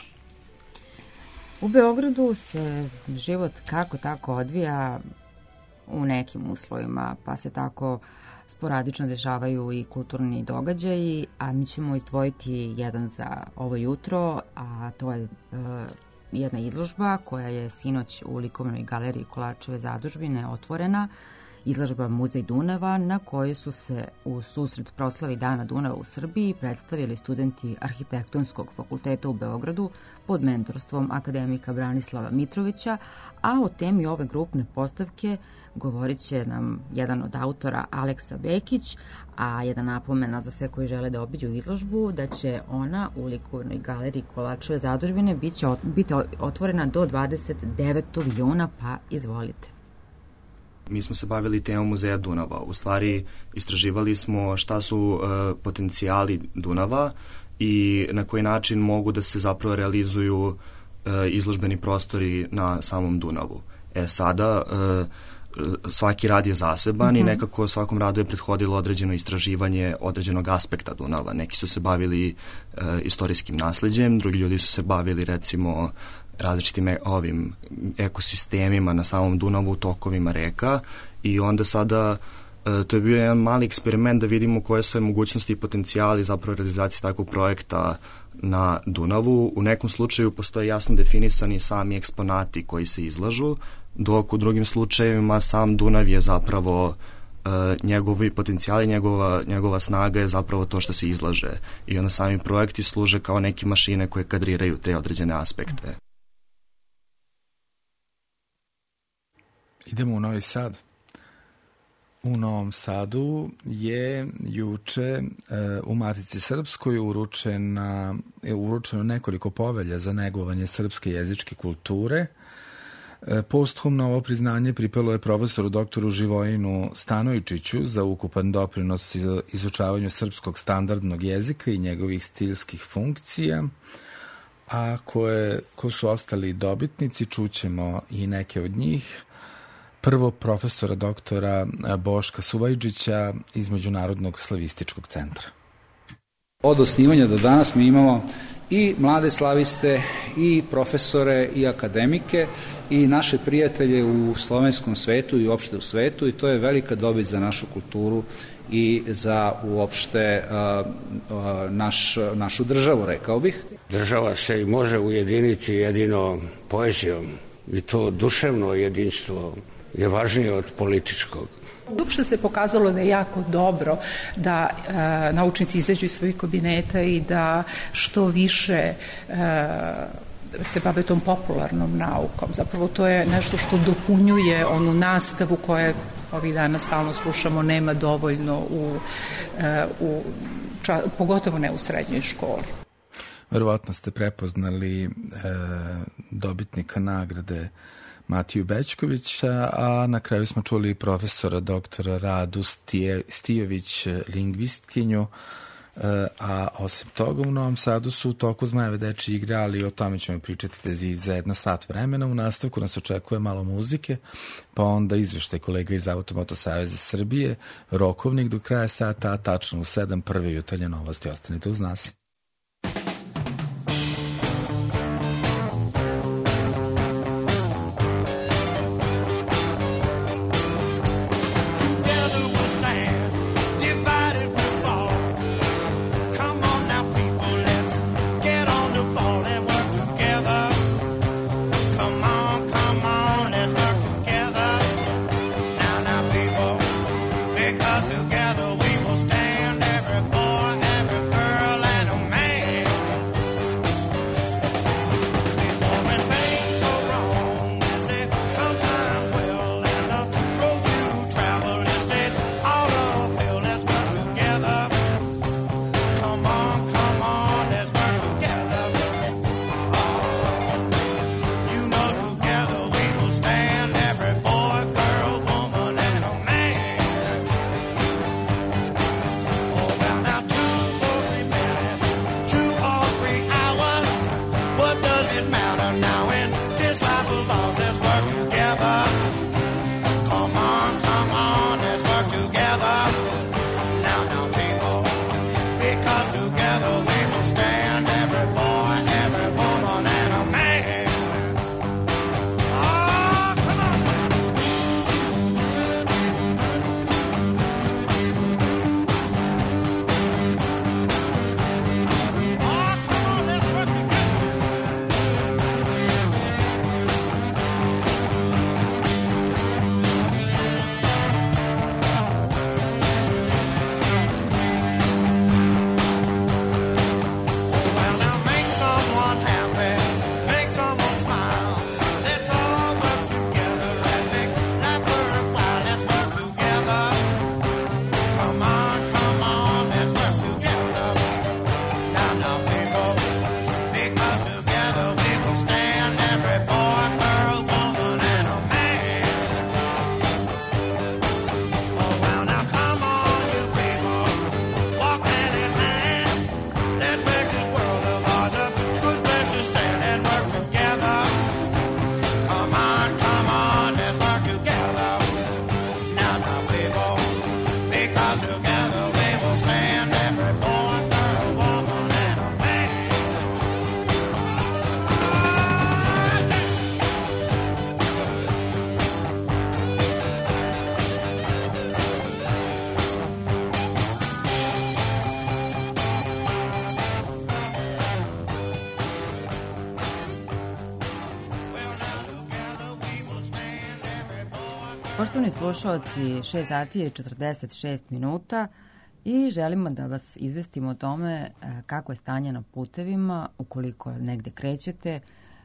U Beogradu se život kako tako odvija u nekim uslovima, pa se tako sporadično dešavaju i kulturni događaji, a mi ćemo izdvojiti jedan za ovo jutro, a to je e, jedna izložba koja je sinoć u likovnoj galeriji Kolarčeve zadužbine otvorena, izložba Muzej Dunava, na kojoj su se u susret proslavi Dana Dunava u Srbiji predstavili studenti Arhitektonskog fakulteta u Beogradu pod mentorstvom akademika Branislava Mitrovića, a o temi ove grupne postavke govorit će nam jedan od autora, Aleksa Bekić, a jedna napomena za sve koji žele da obiđu izložbu, da će ona u likovnoj galeriji Kolarčeve zadužbine biti otvorena do dvadeset devetog juna, pa izvolite. Mi smo se bavili temom Muzeja Dunava. U stvari, istraživali smo šta su uh, potencijali Dunava i na koji način mogu da se zapravo realizuju uh, izložbeni prostori na samom Dunavu. E sada, uh, svaki rad je zaseban mm-hmm. i nekako svakom radu je prethodilo određeno istraživanje određenog aspekta Dunava. Neki su se bavili uh, istorijskim nasleđem, drugi ljudi su se bavili recimo različitim e, ovim ekosistemima na samom Dunavu, tokovima reka i onda sada e, to je bio jedan mali eksperiment da vidimo koje sve mogućnosti i potencijali zapravo realizacije takvog projekta na Dunavu. U nekom slučaju postoje jasno definisani sami eksponati koji se izlažu, dok u drugim slučajevima sam Dunav je zapravo e, njegovi potencijali, njegova, njegova snaga je zapravo to što se izlaže i onda sami projekti služe kao neke mašine koje kadriraju te određene aspekte. Idemo u Novi Sad. U Novom Sadu je juče e, u Matici Srpskoj uručena, je uručeno nekoliko povelja za negovanje srpske jezičke kulture. E, posthumno ovo priznanje pripalo je profesoru doktoru Živojinu Stanojčiću za ukupan doprinos izučavanju srpskog standardnog jezika i njegovih stilskih funkcija. A ko, je, ko su ostali dobitnici, čućemo i neke od njih. Prvo profesora doktora Boška Suvajđića iz Međunarodnog slavističkog centra. Od osnivanja do danas mi imamo i mlade slaviste, i profesore, i akademike, i naše prijatelje u slovenskom svetu i uopšte u svetu, i to je velika dobit za našu kulturu i za uopšte uh, uh, naš, našu državu, rekao bih. Država se i može ujediniti jedino poezijom, i to duševno jedinstvo je važnije od političkog. Uopšte se pokazalo da je jako dobro da e, naučnici izađu iz svojih kabineta i da što više e, se bave tom popularnom naukom. Zapravo to je nešto što dopunjuje onu nastavu koja ovih dana stalno slušamo nema dovoljno u, e, u ča, pogotovo ne u srednjoj školi. Verovatno ste prepoznali e, dobitnika nagrade Matiju Bećkovića, a na kraju smo čuli profesora doktora Radu Stije, Stijović, lingvistkinju, a osim toga u Novom Sadu su u toku Zmajeve dečje igre, ali o tome ćemo pričati za jedno sat vremena. U nastavku nas očekuje malo muzike, pa onda izveštaj kolega iz Automoto Saveza Srbije, rokovnik do kraja sata, a tačno u sedam prve jutarnje novosti. Ostanite uz nas. Poštovani slušalci, šest sati je četrdeset šest minuta i želimo da vas izvestimo o tome kako je stanje na putevima, ukoliko negde krećete,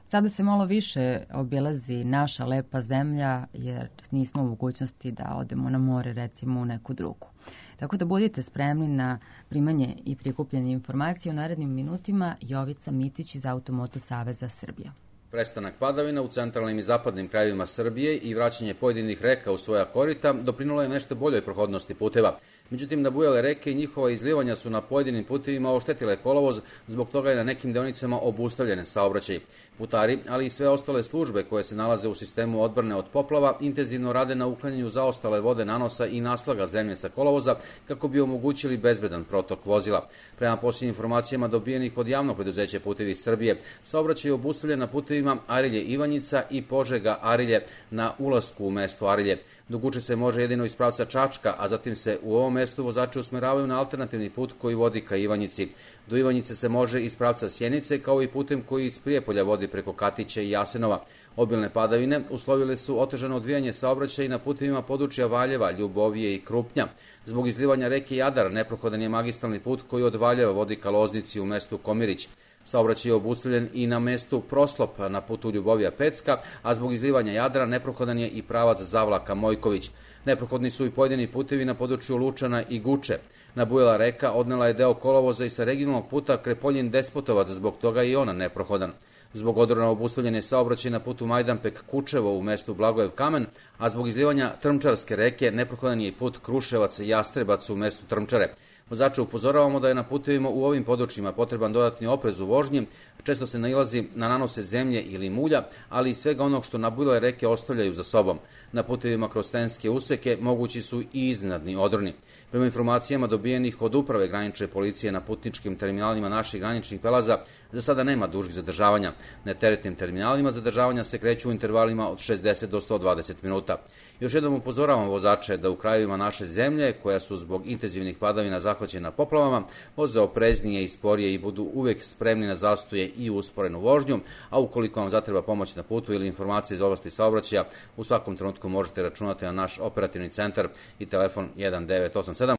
Sada se malo više obilazi naša lepa zemlja, jer nismo u mogućnosti da odemo na more, recimo u neku drugu. Tako da budite spremni na primanje i prikupljanje informacije u narednim minutima. Jovica Mitić iz Automoto Saveza Srbija. Prestanak padavina u centralnim i zapadnim krajevima Srbije i vraćanje pojedinih reka u svoja korita doprinulo je nešto boljoj prohodnosti puteva. Međutim, nabujale reke i njihova izlivanja su na pojedinim putevima oštetile kolovoz, zbog toga je na nekim deonicama obustavljen saobraćaj. Putari, ali i sve ostale službe koje se nalaze u sistemu odbrane od poplava, intenzivno rade na uklanjanju zaostale vode nanosa i naslaga zemlje sa kolovoza kako bi omogućili bezbedan protok vozila. Prema posljednjim informacijama dobijenih od javnog preduzeća Putevi Srbije, saobraćaj je obustavljen na putevima Arilje-Ivanjica i Požega-Arilje na ulasku u mesto Arilje. Doguče se može jedino iz pravca Čačka, a zatim se u ovom mestu vozači usmeravaju na alternativni put koji vodi ka Ivanjici. Do Ivanjice se može iz pravca Sjenice, kao i putem koji iz Prijepolja vodi preko Katića i Jasenova. Obilne padavine uslovile su otežano odvijanje saobraćaja i na putevima područja Valjeva, Ljubovije i Krupnja. Zbog izlivanja reke Jadar neprohodan je magistralni put koji od Valjeva vodi ka Loznici u mestu Komirić. Saobraćaj je obustavljen i na mestu Proslop na putu Ljubovija-Pecka, a zbog izlivanja Jadra neprohodan je i pravac Zavlaka-Mojković. Neprohodni su i pojedini putevi na području Lučana i Guče. Nabujala reka odnela je deo kolovoza i sa regionalnog puta Krepoljin-Despotovac, zbog toga i ona neprohodan. Zbog odrona obustavljen je saobraćaj na putu Majdanpek-Kučevo u mestu Blagojev-Kamen, a zbog izlivanja Trmčarske reke neprohodan je i put Kruševac-Jastrebac u mestu Trmčare. Vozače upozoravamo da je na putevima u ovim područjima potreban dodatni oprez u vožnji, često se nailazi na nanose zemlje ili mulja, ali i svega onog što nabujale reke ostavljaju za sobom. Na putevima kroz tenske useke mogući su i iznenadni odroni. Prema informacijama dobijenih od uprave granične policije na putničkim terminalima naših graničnih prelaza, za sada nema dužih zadržavanja. Na teretnim terminalima zadržavanja se kreću u intervalima od šezdeset do sto dvadeset minuta. Još jednom upozoravam vozače da u krajevima naše zemlje, koja su zbog intenzivnih padavina zahvaćena poplavama, voze opreznije i sporije i budu uvek spremni na zastoje i usporenu vožnju, a ukoliko vam zatreba pomoć na putu ili informacije iz oblasti saobraćaja, u svakom trenutku možete računati na naš operativni centar i telefon jedan devet osam sedam.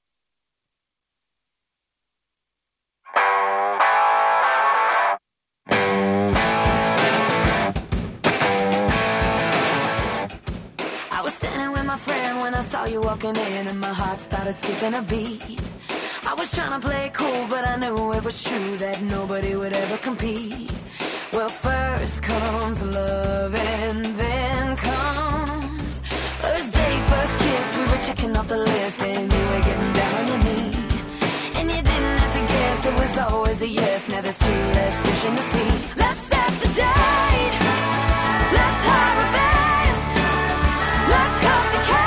You walking in and my heart started skipping a beat. I was trying to play it cool, but I knew it was true that nobody would ever compete. Well, first comes love and then comes first date, first kiss. We were checking off the list and you were getting down on your knee. And you didn't have to guess, it was always a yes. Now there's two less fish in the sea. Let's set the date. Let's hire a band. Let's cut the cake.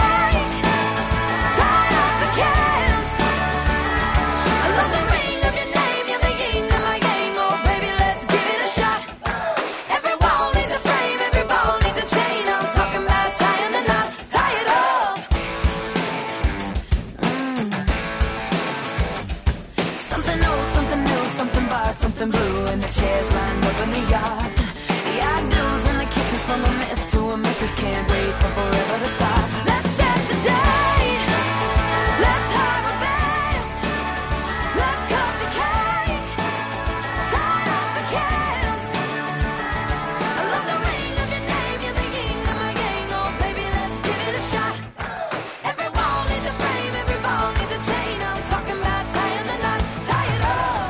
Something blue and the chairs lined up in the yard. The I-do's and the kisses from a miss to a missus can't wait for forever to start. Let's set the date. Let's have a band. Let's cut the cake. Tie up the cans. I love the ring of your name. You're the yin of my yang. Oh, baby, let's give it a shot. Every wall needs a frame. Every ball needs a chain. I'm talking about tying the knot. Tie it up.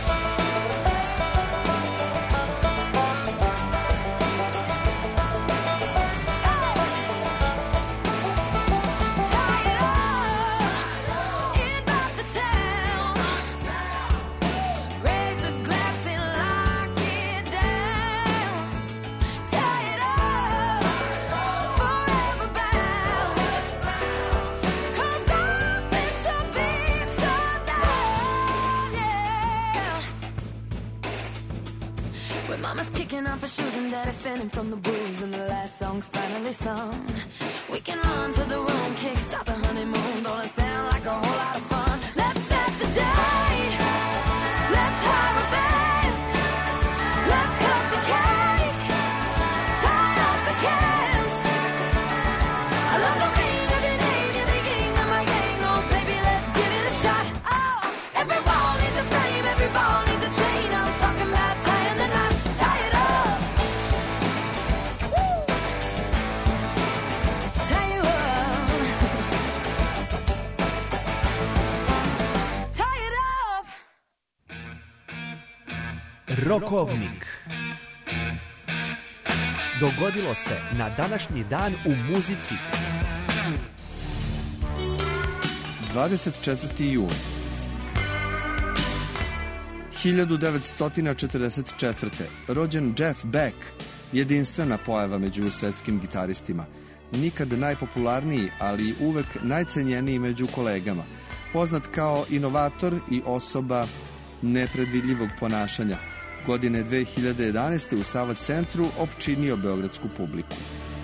Mama's kicking off her shoes and daddy's spinning from the booze and the last song's finally sung. We can run to the room, kick stop the honeymoon. Don't it sound like a whole lot of fun? Let's set the date. Let's hire a band. Let's cut the cake. Tie up the cans. I love the ring of your name. You're the yin of my yang. Oh, baby, let's give it a shot. Oh, every wall needs a frame. Every ball needs a chain. I'm talking about tying the knot. Tie it up. Rokovnik. Dogodilo se na današnji dan u muzici. dvadeset četvrti jun hiljadu devetsto četrdeset četvrte. rođen Jeff Beck, jedinstvena pojava među svetskim gitaristima. Nikad najpopularniji, ali uvek najcenjeniji među kolegama. Poznat kao inovator i osoba nepredvidljivog ponašanja. Godine dve hiljade jedanaeste. u Sava centru opčinio beogradsku publiku.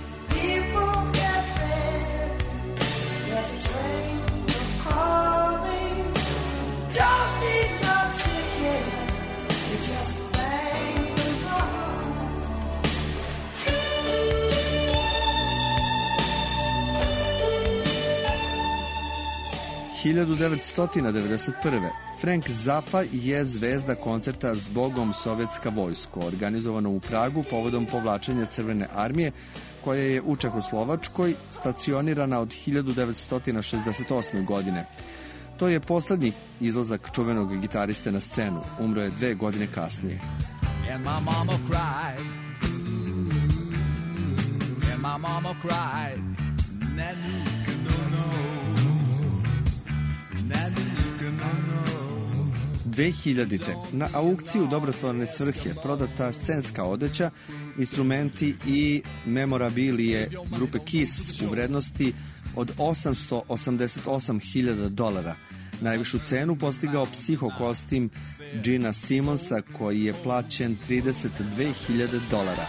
hiljadu devetsto devedeset prve. Frank Zappa je zvezda koncerta Zbogom sovjetska vojsko, organizovano u Pragu povodom povlačenja Crvene armije, koja je u Čehoslovačkoj stacionirana od hiljadu devetsto šezdeset osme. godine. To je poslednji izlazak čuvenog gitariste na scenu. Umro je dve godine kasnije. And my mama cried. And my mama cried. dve hiljadite. na aukciji u dobrotvorne svrhe prodata scenska odeća, instrumenti i memorabilije grupe Kiss u vrednosti od osamsto osamdeset osam hiljada dolara. Najvišu cenu postigao psihokostim Gina Simonsa, koji je plaćen trideset dve hiljade dolara.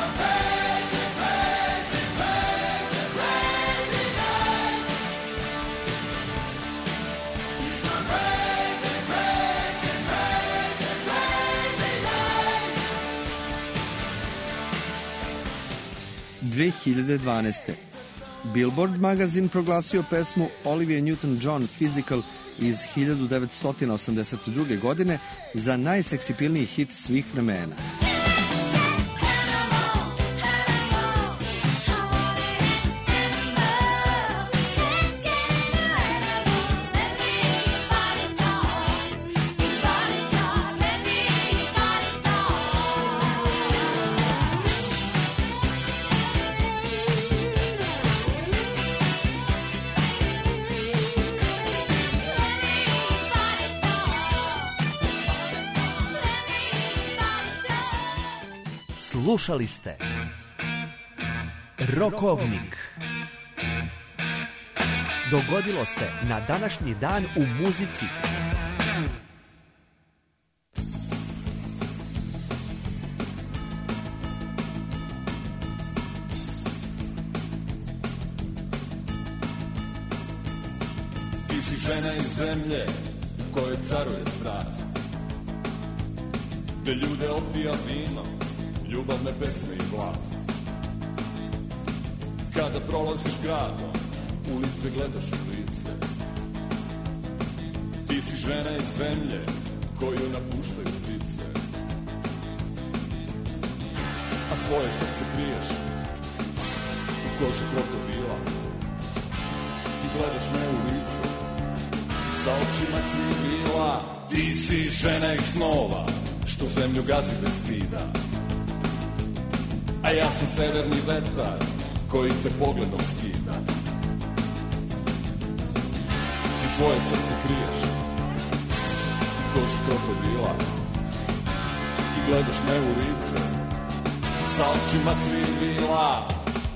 dve hiljade dvanaeste. Billboard magazin proglasio pesmu Olivia Newton-John Physical iz hiljadu devetsto osamdeset druge. godine za najseksipilniji hit svih vremena. Slušali ste Rokovnik. Dogodilo se na današnji dan u muzici. Ti si žena iz zemlje u kojoj caruje strast, gde ljude opija vino, ljubavne pesme i vlast. Kada prolaziš gradom, ulice gledaš u lice. Ti si žena iz zemlje koju napuštaju ptice, a svoje srce kriješ u koži krokodila i gledaš me u lice sa očima civila. Ti si žena iz snova što zemlju gazi bez stida, a ja sam severni vetar koji te pogledom skida. Ti svoje srce kriješ u koži krokodila i gledaš me u lice sa očima civila.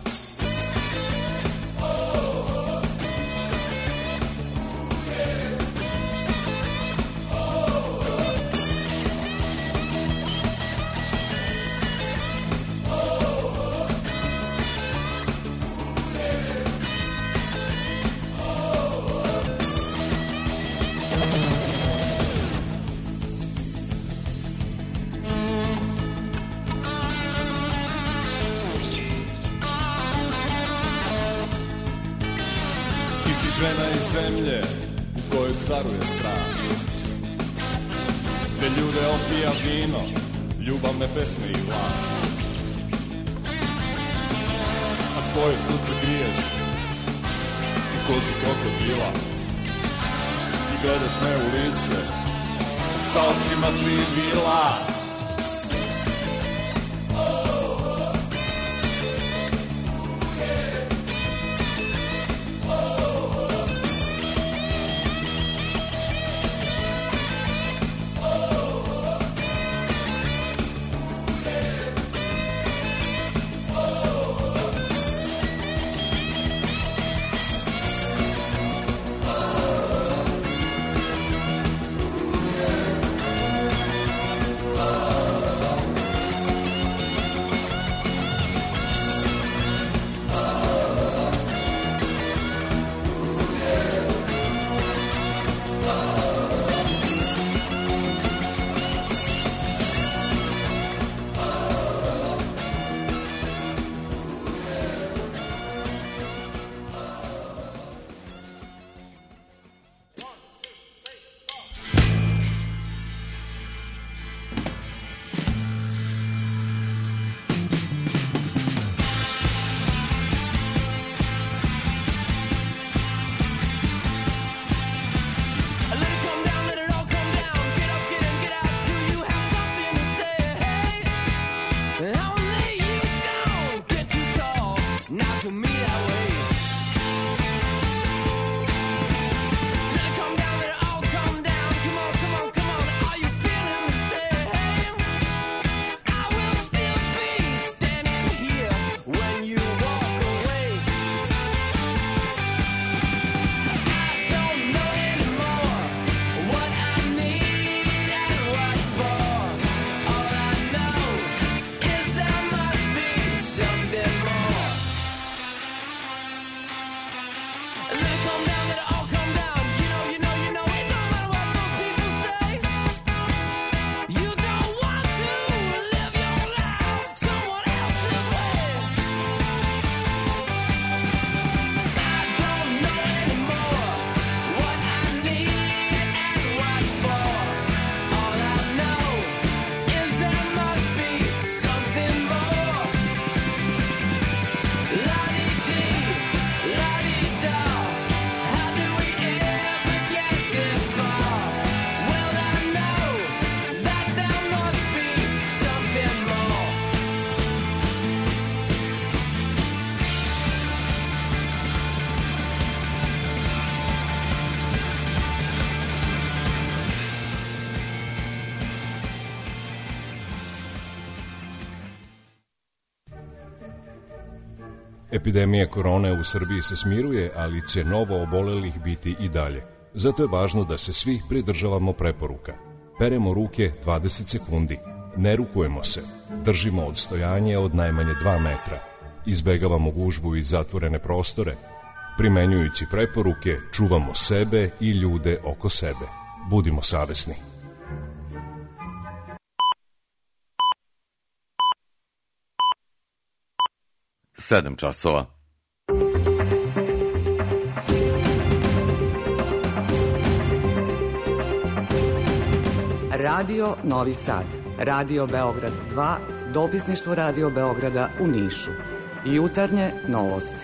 Žena iz zemlje u kojoj caruje strast, gde ljude opija vino, ljubavne pesme i vlast, a svoje srce kriješ u koži krokodila i gledaš me u lice sa očima civila. Epidemija korone u Srbiji se smiruje, ali će novo obolelih biti i dalje. Zato je važno da se svi pridržavamo preporuka. Peremo ruke dvadeset sekundi. Ne rukujemo se. Držimo odstojanje od najmanje dva metra. Izbegavamo gužvu i zatvorene prostore. Primenjujući preporuke, čuvamo sebe i ljude oko sebe. Budimo savesni. Sedam časova. Radio Novi Sad, Radio Beograd dva, dopisništvo Radio Beograda u Nišu. Jutarnje novosti.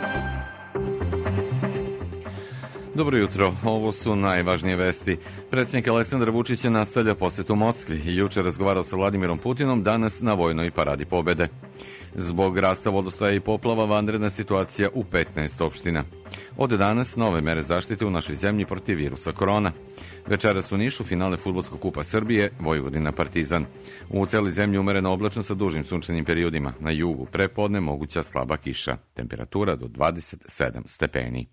Dobro jutro, ovo su najvažnije vesti. Predsjednik Aleksandar Vučić nastavlja posetu Moskvi i juče razgovarao sa Vladimirom Putinom, danas na vojnoj paradi pobede. Zbog rasta vodostaja i poplava vanredna situacija u petnaest opština. Od danas nove mere zaštite u našoj zemlji protiv virusa korona. Večeras u Nišu finale Fudbalskog kupa Srbije, Vojvodina Partizan. U celoj zemlji umereno oblačno sa dužim sunčanim periodima. Na jugu prepodne moguća slaba kiša. Temperatura do dvadeset sedam stepeni.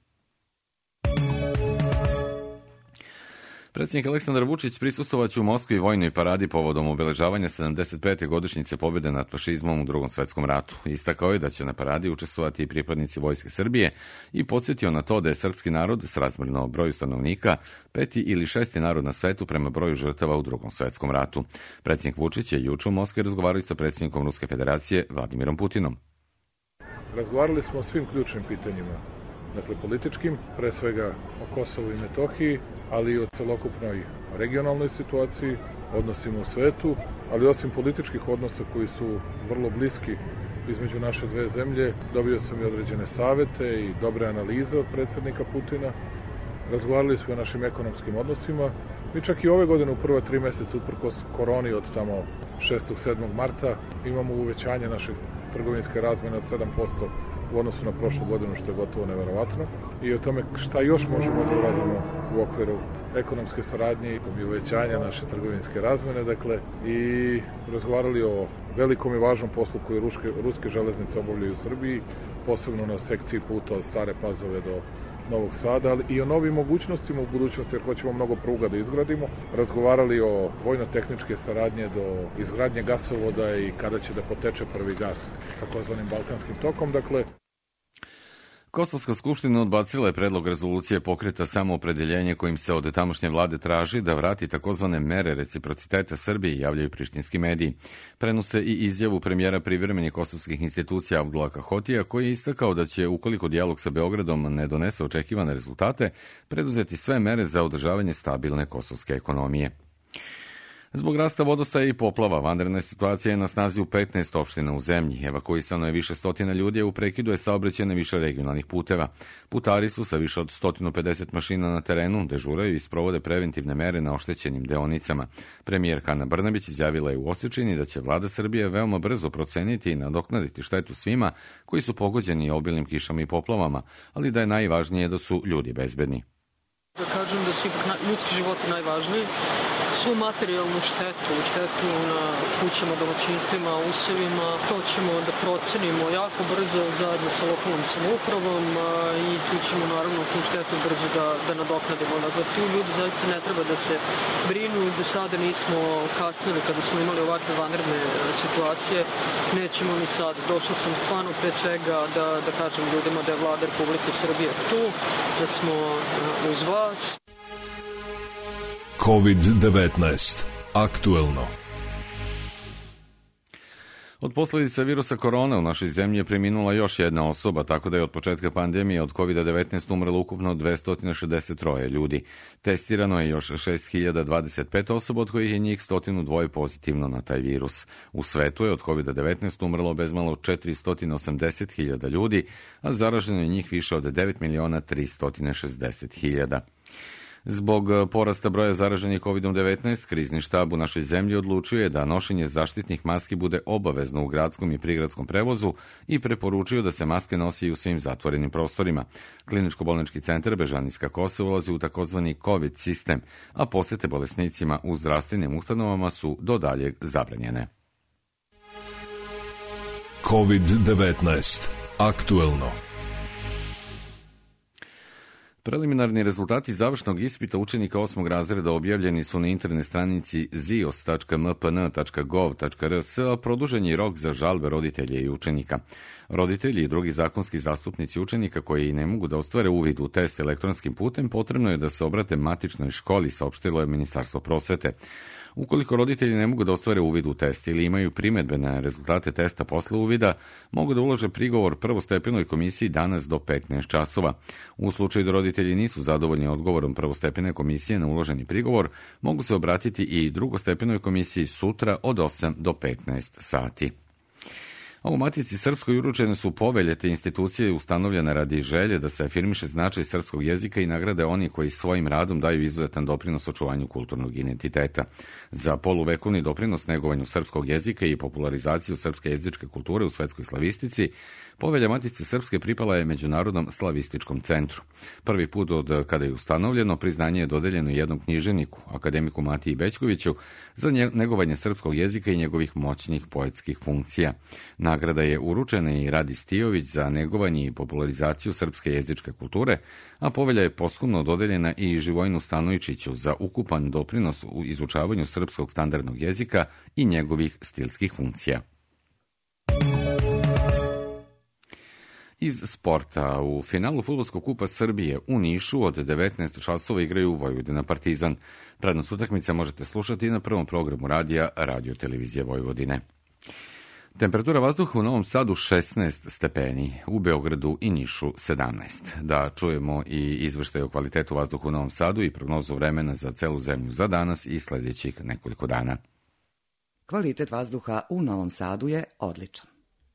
Predsjednik Aleksandar Vučić prisustvovaće u Moskvi vojnoj paradi povodom obeležavanja sedamdeset pete godišnjice pobjede nad fašizmom u Drugom svetskom ratu. Istakao je da će na paradi učestvovati i pripadnici Vojske Srbije i podsjetio na to da je srpski narod srazmjerno broju stanovnika peti ili šesti narod na svetu prema broju žrtava u Drugom svetskom ratu. Predsjednik Vučić je juče u Moskvi razgovarao sa predsjednikom Ruske federacije Vladimirom Putinom. Razgovarali smo o svim ključnim pitanjima, dakle političkim, pre svega o Kosovu i Metohiji, ali i o celokupnoj regionalnoj situaciji, odnosima u svetu, ali osim političkih odnosa koji su vrlo bliski između naše dve zemlje, dobio sam i određene savete i dobre analize od predsjednika Putina. Razgovarali smo o našim ekonomskim odnosima. Mi čak i ove godine u prva tri meseca, uprkos koroni od tamo šestog sedmog marta, imamo uvećanje naše trgovinske razmjene od sedam posto u odnosu na prošlu godinu, što je gotovo neverovatno. I o tome šta još možemo da uradimo u okviru ekonomske saradnje i uvećanja naše trgovinske razmjene, dakle, i razgovarali o velikom i važnom poslu koji ruske, ruske železnice obavljaju u Srbiji, posebno na sekciji puta od Stare Pazove do Novog Sada, ali i o novim mogućnostima u budućnosti, jer hoćemo mnogo pruga da izgradimo. Razgovarali o vojno-tehničke saradnje do izgradnje gasovoda i kada će da poteče prvi gas, takozvanim Balkanskim tokom, dakle. Kosovska skupština odbacila je predlog rezolucije Pokreta samoopredeljenje kojim se od tamošnje vlade traži da vrati takozvane mere reciprociteta Srbiji, javljaju prištinski mediji. Prenose i izjavu premijera privremenih kosovskih institucija Abdulaka Hotija, koji je istakao da će, ukoliko dijalog sa Beogradom ne donese očekivane rezultate, preduzeti sve mere za održavanje stabilne kosovske ekonomije. Zbog rasta vodostaja i poplava, vanredna situacija je na snazi u petnaest opština u zemlji. Evakuisano je više stotina ljudi, a u prekidu je saobraćaj na više regionalnih puteva. Putari su sa više od sto pedeset mašina na terenu, dežuraju i sprovode preventivne mere na oštećenim deonicama. Premijerka Ana Brnabić izjavila je u Osečini da će vlada Srbije veoma brzo proceniti i nadoknaditi štetu svima koji su pogođeni obilnim kišama i poplavama, ali da je najvažnije da su ljudi bezbedni. Da kažem da su ipak ljudski životi najvažniji, su materijalnu štetu, štetu na kućama, domaćinstvima, usevima. To ćemo da procenimo jako brzo zajedno sa lokalnom samoupravom i tu ćemo naravno tu štetu brzo da, da nadoknadimo. Dakle, tu ljudi zaista ne treba da se brinu, do sada nismo kasnili kada smo imali ovakve vanredne situacije, nećemo ni sad. Došla sam stvarno pre svega da, da kažem ljudima da je vlada Republike Srbije tu, da smo uz vas. kovid devetnaest. Aktuelno. Od posljedica virusa korona u našoj zemlji je preminula još jedna osoba, tako da je od početka pandemije od kovid devetnaest umrlo ukupno dvesta šezdeset tri ljudi. Testirano je još šest hiljada dvadeset pet osoba, od kojih je njih sto dva pozitivno na taj virus. U svetu je od kovid devetnaest umrlo bezmalo četiristo osamdeset hiljada ljudi, a zaraženo je njih više od devet miliona tristo šezdeset hiljada. Zbog porasta broja zaraženih kovid devetnaest, krizni štab u našoj zemlji odlučuje da nošenje zaštitnih maski bude obavezno u gradskom i prigradskom prevozu i preporučio da se maske nosi u svim zatvorenim prostorima. Kliničko-bolnički centar Bežanijska Kosa ulazi u takozvani COVID sistem, a posete bolesnicima u zdravstvenim ustanovama su do daljeg zabranjene. kovid devetnaest. Aktuelno. Preliminarni rezultati završnog ispita učenika osmog razreda objavljeni su na internet stranici zios tačka m p n tačka gov tačka r s, a produžen je rok za žalbe roditelja i učenika. Roditelji i drugi zakonski zastupnici učenika koji ne mogu da ostvare uvid u test elektronskim putem, potrebno je da se obrate matičnoj školi, saopštilo je Ministarstvo prosvete. Ukoliko roditelji ne mogu da ostvare uvid u test ili imaju primedbe na rezultate testa posle uvida, mogu da ulože prigovor prvostepenoj komisiji danas do petnaest časova. U slučaju da roditelji nisu zadovoljni odgovorom prvostepene komisije na uloženi prigovor, mogu se obratiti i drugostepenoj komisiji sutra od osam do petnaest sati. A u Matici Srpskoj uručene su povelje te institucije ustanovljene radi želje da se afirmiše značaj srpskog jezika i nagrade oni koji svojim radom daju izuzetan doprinos očuvanju kulturnog identiteta. Za poluvekovni doprinos negovanju srpskog jezika i popularizaciju srpske jezičke kulture u svetskoj slavistici, povelja Matice Srpske pripala je Međunarodnom slavističkom centru. Prvi put od kada je ustanovljeno, priznanje je dodeljeno jednom književniku, akademiku Matiji Bećkoviću, za negovanje srpskog jezika i njegovih moćnih poetskih funkcija. Nagrada je uručena i Radi Stijović za negovanje i popularizaciju srpske jezičke kulture, a povelja je posthumno dodeljena i Živojinu Stanojičiću za ukupan doprinos u izučavanju srpskog standardnog jezika i njegovih stilskih funkcija. Iz sporta, u finalu Fudbalskog kupa Srbije u Nišu od devetnaest časova igraju Vojvodina Partizan. Prednost utakmica možete slušati na prvom programu radija Radio Televizije Vojvodine. Temperatura vazduha u Novom Sadu šesnaest stepeni, u Beogradu i Nišu sedamnaest. Da čujemo i izveštaj o kvalitetu vazduha u Novom Sadu i prognozu vremena za celu zemlju za danas i sledećih nekoliko dana. Kvalitet vazduha u Novom Sadu je odličan.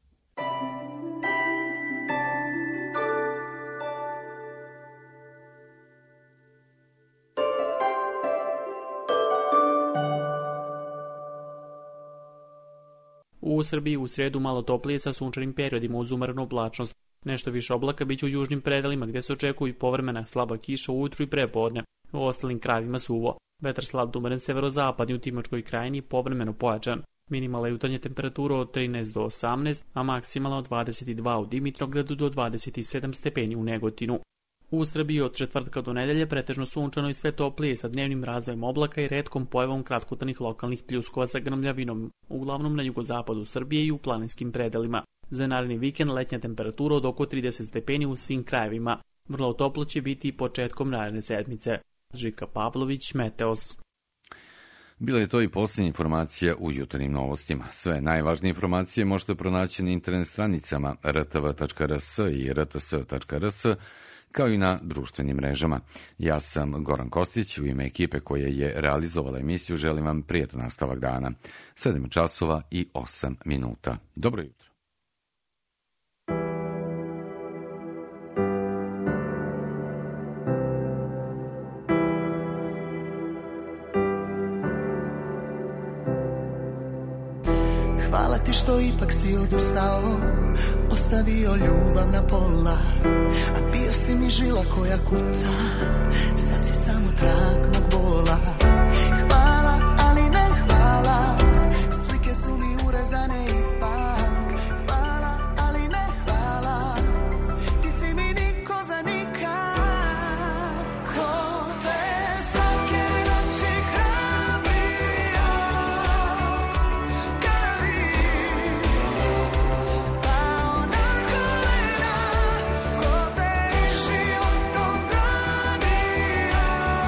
U Srbiji u sredu malo toplije sa sunčanim periodima uz umerenu oblačnost. Nešto više oblaka biće u južnim predelima gdje se očekuju povremena slaba kiša ujutru i prepodne. U ostalim krajevima suvo. Vetar slab do umeren severozapadni u Timočkoj krajini povremeno pojačan. Minimalna jutarnja temperatura od trinaest do osamnaest, a maksimalna od dvadeset dva u Dimitrovgradu do dvadeset sedam stepeni u Negotinu. U Srbiji od četvrtka do nedelje pretežno sunčano i sve toplije sa dnevnim razvojem oblaka i retkom pojavom kratkotrajnih lokalnih pljuskova sa grmljavinom, uglavnom na jugozapadu Srbije i u planinskim predelima. Za naredni vikend letnja temperatura od oko trideset stepeni u svim krajevima. Vrlo toplo će biti i početkom naredne sedmice. Žika Pavlović, Meteos. Bila je to i posljednja informacija u jutarnjim novostima. Sve najvažnije informacije možete pronaći na internet stranicama r t v tačka r s i r t s tačka r s, kao i na društvenim mrežama. Ja sam Goran Kostić, u ime ekipe koja je realizovala emisiju želim vam prijatan nastavak dana. sedam časova i osam minuta. Dobro jutro. Hvala ti što ipak si odustao, ostavio ljubav na pola, a bio si mi žila koja kuca, sad si samo trag mog bola. Hvala, ali ne hvala, slike su mi urezane ipak. Hvala, ali ne hvala, ti si mi niko za nikad. Ko te svake noći hrabrio, pao na kolena, ko te životom branio.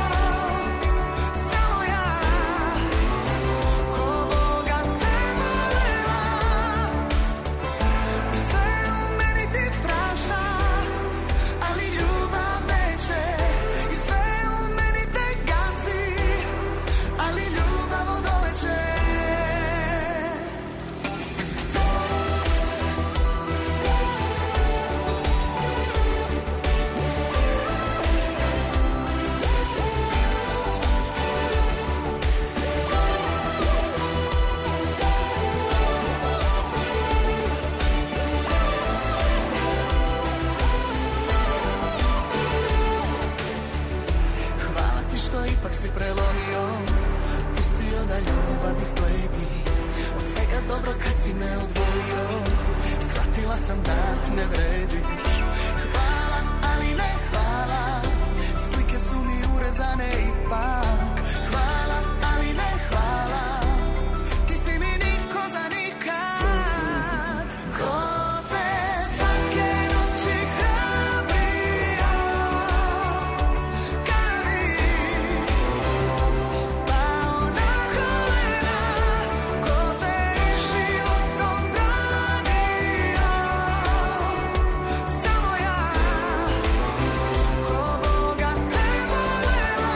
Samo ja, ko Boga te volela, i sve u meni ti prašta, ali ljubav neće, i sve u meni te gasi, ali ljubav odoleće. Hvala ti što ipak si prelomio, pustio da ljubav izgledi. Od svega dobro kad si me odvojio, shvatila sam da ne vrediš. Hvala, ali ne hvala, slike su mi urezane ipak. Hvala, ali ne hvala, ti si mi niko za nikad. Ko te svake noći hrabrio, kad bi pao na kolena, ko te životom branio, samo ja, ko Boga te volela,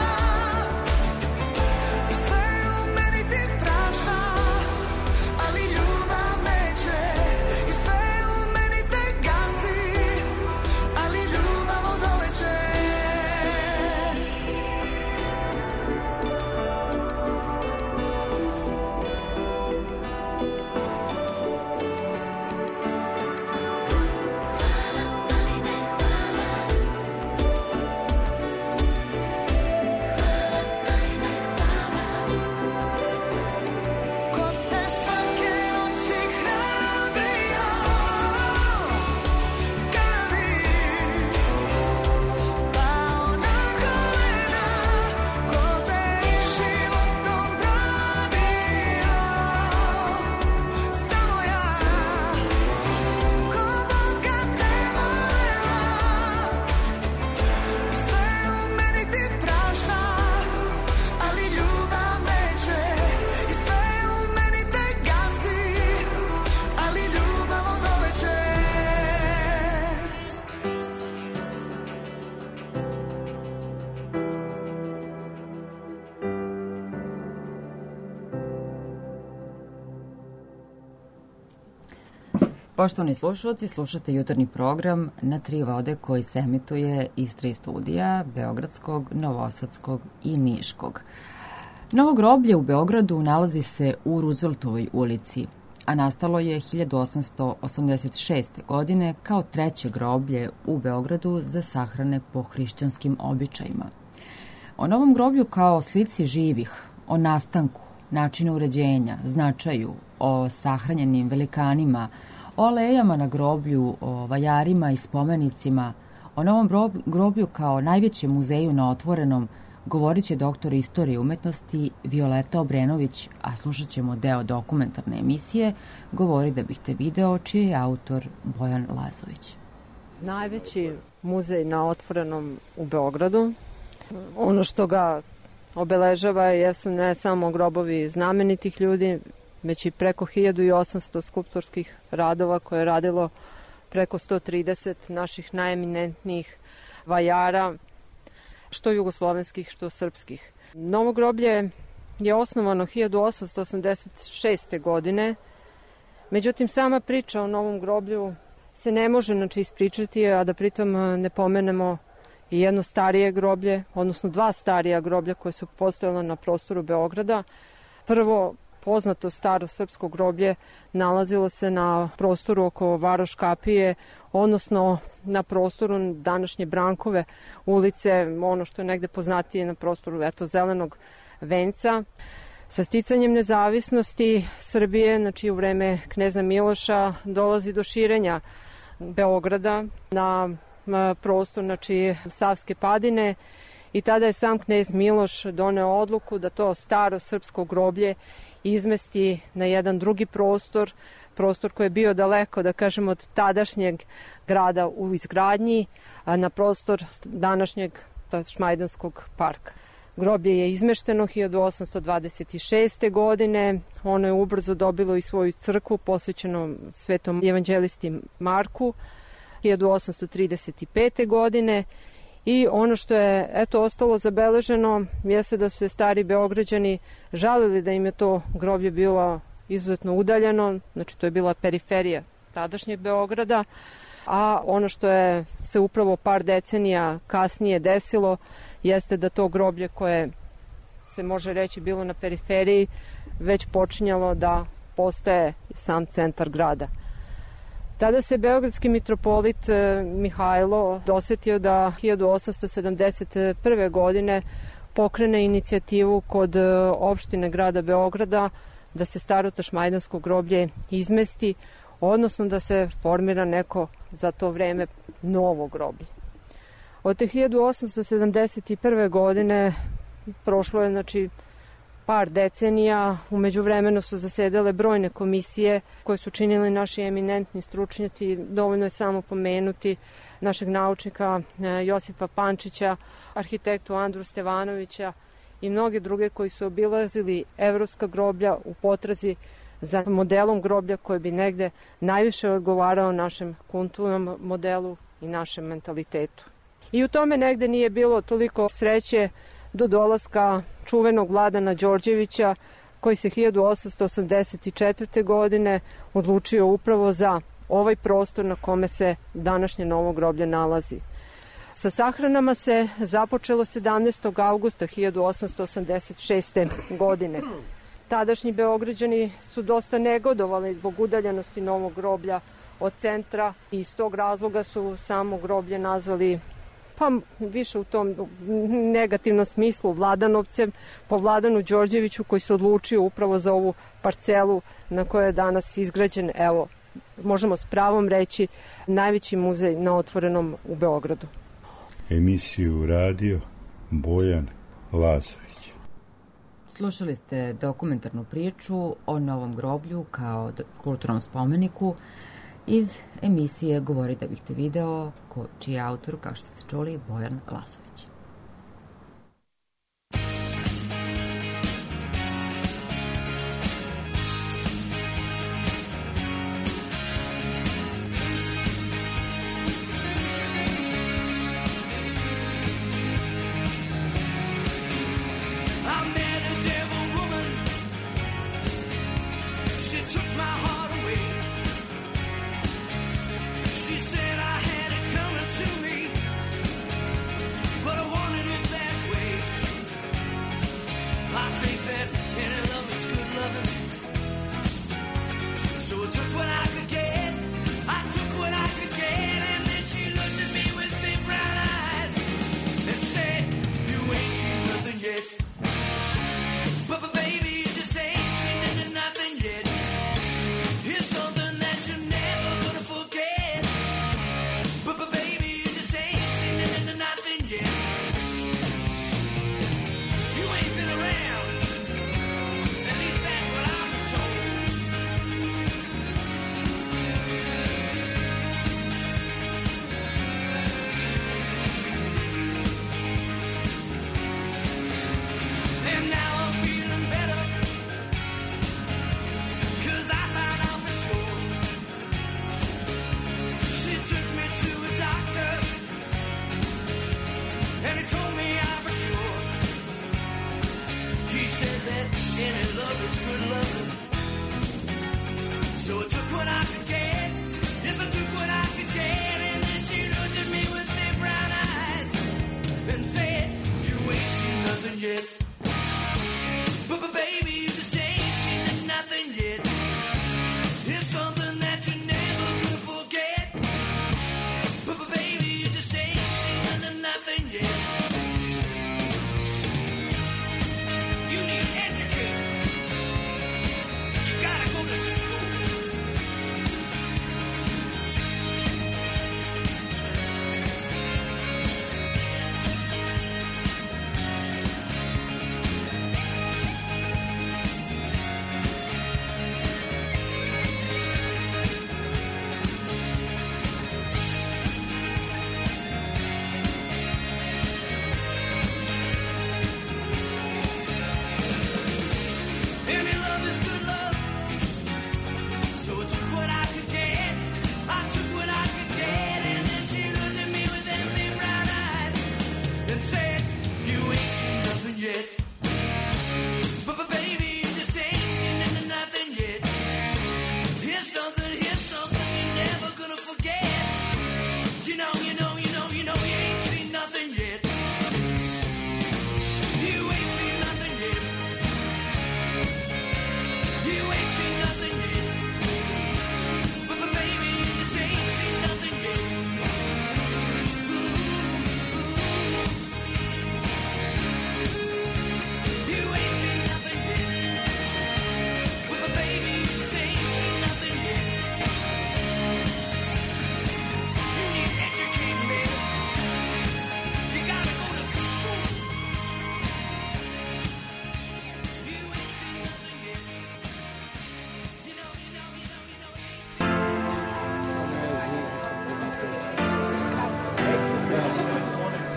i sve u meni ti prašta, ali ljubav neće, i sve u meni te gasi, ali ljubav odoleće. Ko te svake noći hrabrio, kad bi pao na kolena, ko te životom branio, samo ja, ko Boga te volela, i sve u meni ti prašta, ali ljubav neće, i sve u meni te gasi, ali ljubav odoleće. Poštovani slušalci, slušate jutarnji program Na tri vode koji se emituje iz tri studija, Beogradskog, Novosadskog i Niškog. Novo groblje u Beogradu nalazi se u Rooseveltovoj ulici, a nastalo je hiljadu osamsto osamdeset šeste. godine kao treće groblje u Beogradu za sahrane po hrišćanskim običajima. O novom groblju kao slici živih, o nastanku, načinu uređenja, značaju, o sahranjenim velikanima, o alejama na groblju, o vajarima i spomenicima, o novom grob- groblju kao najvećem muzeju na otvorenom, govorit će doktor istorije umetnosti Violeta Obrenović, a slušat ćemo deo dokumentarne emisije Govori da bih te video, čiji je autor Bojan Lazović. Najveći muzej na otvorenom u Beogradu. Ono što ga obeležava jesu ne samo grobovi znamenitih ljudi, već i preko hiljadu osamsto skulptorskih radova koje je radilo preko sto trideset naših najeminentnijih vajara, što jugoslovenskih, što srpskih. Novo groblje je osnovano hiljadu osamsto osamdeset šeste. godine, međutim sama priča o novom groblju se ne može znači, ispričati, a da pritom ne pomenemo i jedno starije groblje, odnosno dva starija groblja koje su postojala na prostoru Beograda. Prvo poznato staro srpsko groblje nalazilo se na prostoru oko Varoš kapije, odnosno na prostoru današnje Brankove ulice, ono što je negde poznatije na prostoru eto, Zelenog venca. Sa sticanjem nezavisnosti Srbije, znači u vreme kneza Miloša, dolazi do širenja Beograda na prostor znači, Savske padine i tada je sam knez Miloš doneo odluku da to staro srpsko groblje izmesti na jedan drugi prostor, prostor koji je bio daleko, da kažemo, od tadašnjeg grada u izgradnji, a na prostor današnjeg Šmajdanskog parka. Groblje je izmešteno hiljadu osamsto dvadeset šeste. godine, ono je ubrzo dobilo i svoju crkvu posvećenu svetom evanđelisti Marku hiljadu osamsto trideset pete. godine i ono što je eto ostalo zabeleženo jeste da su se stari Beograđani žalili da im je to groblje bilo izuzetno udaljeno, znači to je bila periferija tadašnjeg Beograda, a ono što je se upravo par decenija kasnije desilo jeste da to groblje koje se može reći bilo na periferiji već počinjalo da postaje sam centar grada. Tada se beogradski mitropolit Mihajlo dosetio da hiljadu osamsto sedamdeset prve. godine pokrene inicijativu kod opštine grada Beograda da se staro tašmajdansko groblje izmesti, odnosno da se formira neko za to vreme novo groblje. Od te hiljadu osamsto sedamdeset prve. godine prošlo je znači par decenija, umeđu vremenu su zasedale brojne komisije koje su činili naši eminentni stručnjaci, dovoljno je samo pomenuti našeg naučnika Josipa Pančića, arhitektu Andru Stevanovića i mnoge druge koji su obilazili evropska groblja u potrazi za modelom groblja koji bi negde najviše odgovarao našem kulturnom modelu i našem mentalitetu. I u tome negde nije bilo toliko sreće do dolaska čuvenog Vladana Đorđevića, koji se hiljadu osamsto osamdeset četvrte. godine odlučio upravo za ovaj prostor na kome se današnje novo groblje nalazi. Sa sahranama se započelo sedamnaestog avgusta hiljadu osamsto osamdeset šeste. godine. Tadašnji Beograđani su dosta negodovali zbog udaljenosti novog groblja od centra i iz tog razloga su samo groblje nazvali, pa više u tom negativnom smislu, Vladanovcem, po Vladanu Đorđeviću koji se odlučio upravo za ovu parcelu na kojoj je danas izgrađen, evo, možemo s pravom reći, najveći muzej na otvorenom u Beogradu. Emisiju radio Bojan Lazović. Slušali ste dokumentarnu priču o novom groblju kao kulturnom spomeniku iz emisije Govori da bih te video, čiji je autor, kao što ste čuli, Bojan Lazović.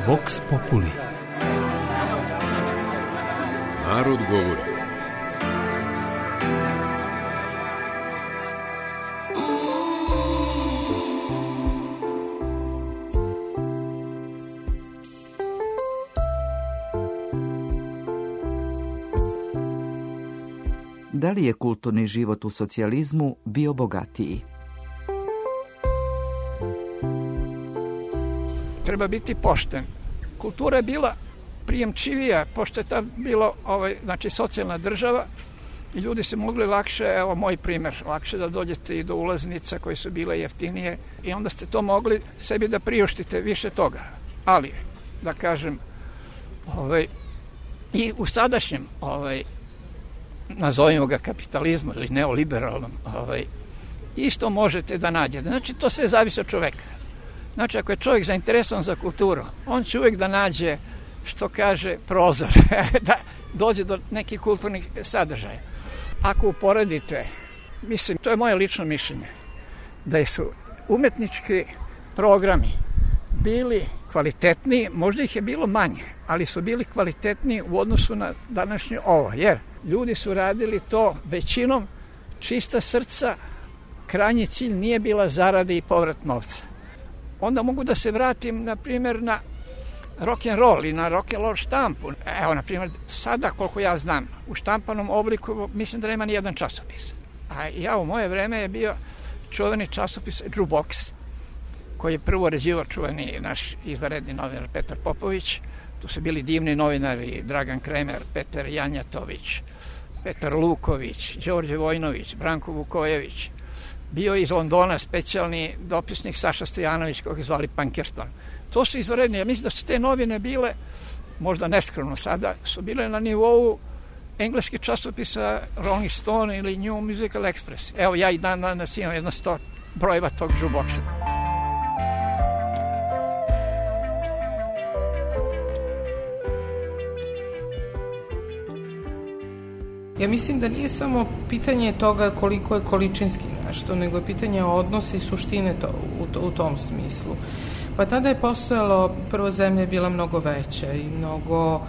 Vox Populi. Narod govori. Da li je kulturni život u socijalizmu bio bogatiji? Treba biti pošten. Kultura je bila prijemčivija, pošto je ta bilo ovaj, znači, socijalna država i ljudi se mogli lakše, evo moj primjer, lakše da dođete i do ulaznica koje su bile jeftinije i onda ste to mogli sebi da priuštite više toga. Ali, da kažem, ovaj, i u sadašnjem ovaj, nazovimo ga kapitalizmu ili neoliberalnom, ovaj, isto možete da nađete. Znači, to sve zavisi od čoveka. Znači, ako je čovjek zainteresovan za kulturu, on će uvijek da nađe, što kaže, prozor, da dođe do nekih kulturnih sadržaja. Ako uporedite, mislim, to je moje lično mišljenje, da su umetnički programi bili kvalitetniji, možda ih je bilo manje, ali su bili kvalitetniji u odnosu na današnje ovo, jer ljudi su radili to većinom čista srca, krajnji cilj nije bila zarada i povrat novca. Onda mogu da se vratim, na primjer, na rock'n'roll i na rock'n'roll štampu. Evo, na primjer, sada, koliko ja znam, u štampanom obliku mislim da nema ni jedan časopis. A ja u moje vreme je bio čuveni časopis Jukebox, koji je prvo uređivao čuveni naš izvanredni novinar Petar Popović. Tu su bili divni novinari Dragan Kremer, Petar Janjatović, Petar Luković, Đorđe Vojnović, Branko Vukojević. Bio iz Londona specijalni dopisnik Saša Stojanović, kog je zvali Pankerton. To su izvanredni. Ja mislim da su te novine bile, možda neskromno sada, su bile na nivou engleskih časopisa Rolling Stone ili New Musical Express. Evo, ja i dan danas imam jedno sto brojeva tog jukeboxa. Ja mislim da nije samo pitanje toga koliko je količinski nešto, nego je pitanje odnosa i suštine to, u, to, u tom smislu. Pa tada je postojalo, prvo zemlja je bila mnogo veća i mnogo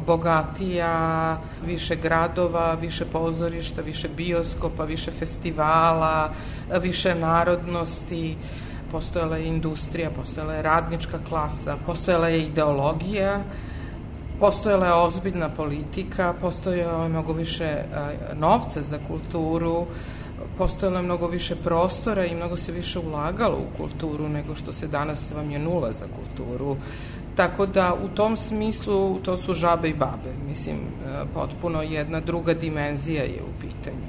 bogatija, više gradova, više pozorišta, više bioskopa, više festivala, više narodnosti, postojala je industrija, postojala je radnička klasa, postojala je ideologija, postojala je ozbiljna politika, postojalo je mnogo više novca za kulturu, postojalo je mnogo više prostora i mnogo se više ulagalo u kulturu nego što se danas vam je nula za kulturu. Tako da u tom smislu to su žabe i babe. Mislim, potpuno jedna druga dimenzija je u pitanju.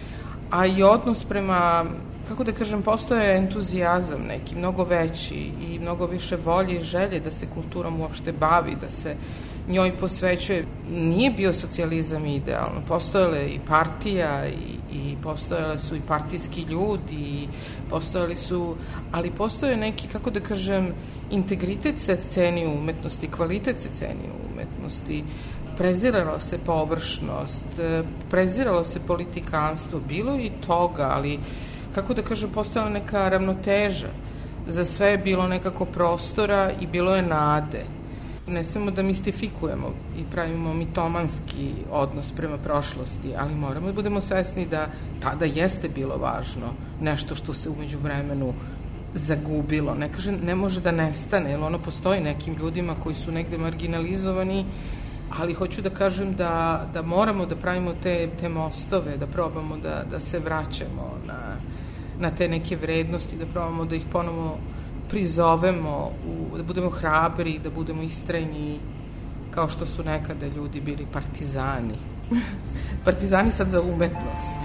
A i odnos prema, kako da kažem, postoje entuzijazam neki, mnogo veći i mnogo više volje i želje da se kulturom uopšte bavi, da se njoj posvećuje. Nije bio socijalizam idealno. Postojala je i partija i, i postojale su i partijski ljudi i postojali su, ali postoje neki, kako da kažem, integritet se ceni u umetnosti, kvalitet se ceni u umetnosti. Prezirala se površnost, preziralo se politikanstvo, bilo i toga, ali, kako da kažem, postojala neka ravnoteža. Za sve je bilo nekako prostora i bilo je nade. Ne smemo da mistifikujemo i pravimo mitomanski odnos prema prošlosti, ali moramo da budemo svesni da tada jeste bilo važno nešto što se umeđu vremenu zagubilo. Ne kažem, ne može da nestane, jer ono postoji nekim ljudima koji su negde marginalizovani, ali hoću da kažem da, da moramo da pravimo te, te mostove, da probamo da, da se vraćamo na, na te neke vrednosti, da probamo da ih ponovo prizovemo, u, da budemo hrabri, da budemo istrajni, kao što su nekada ljudi bili partizani. Partizani sad za umetnost.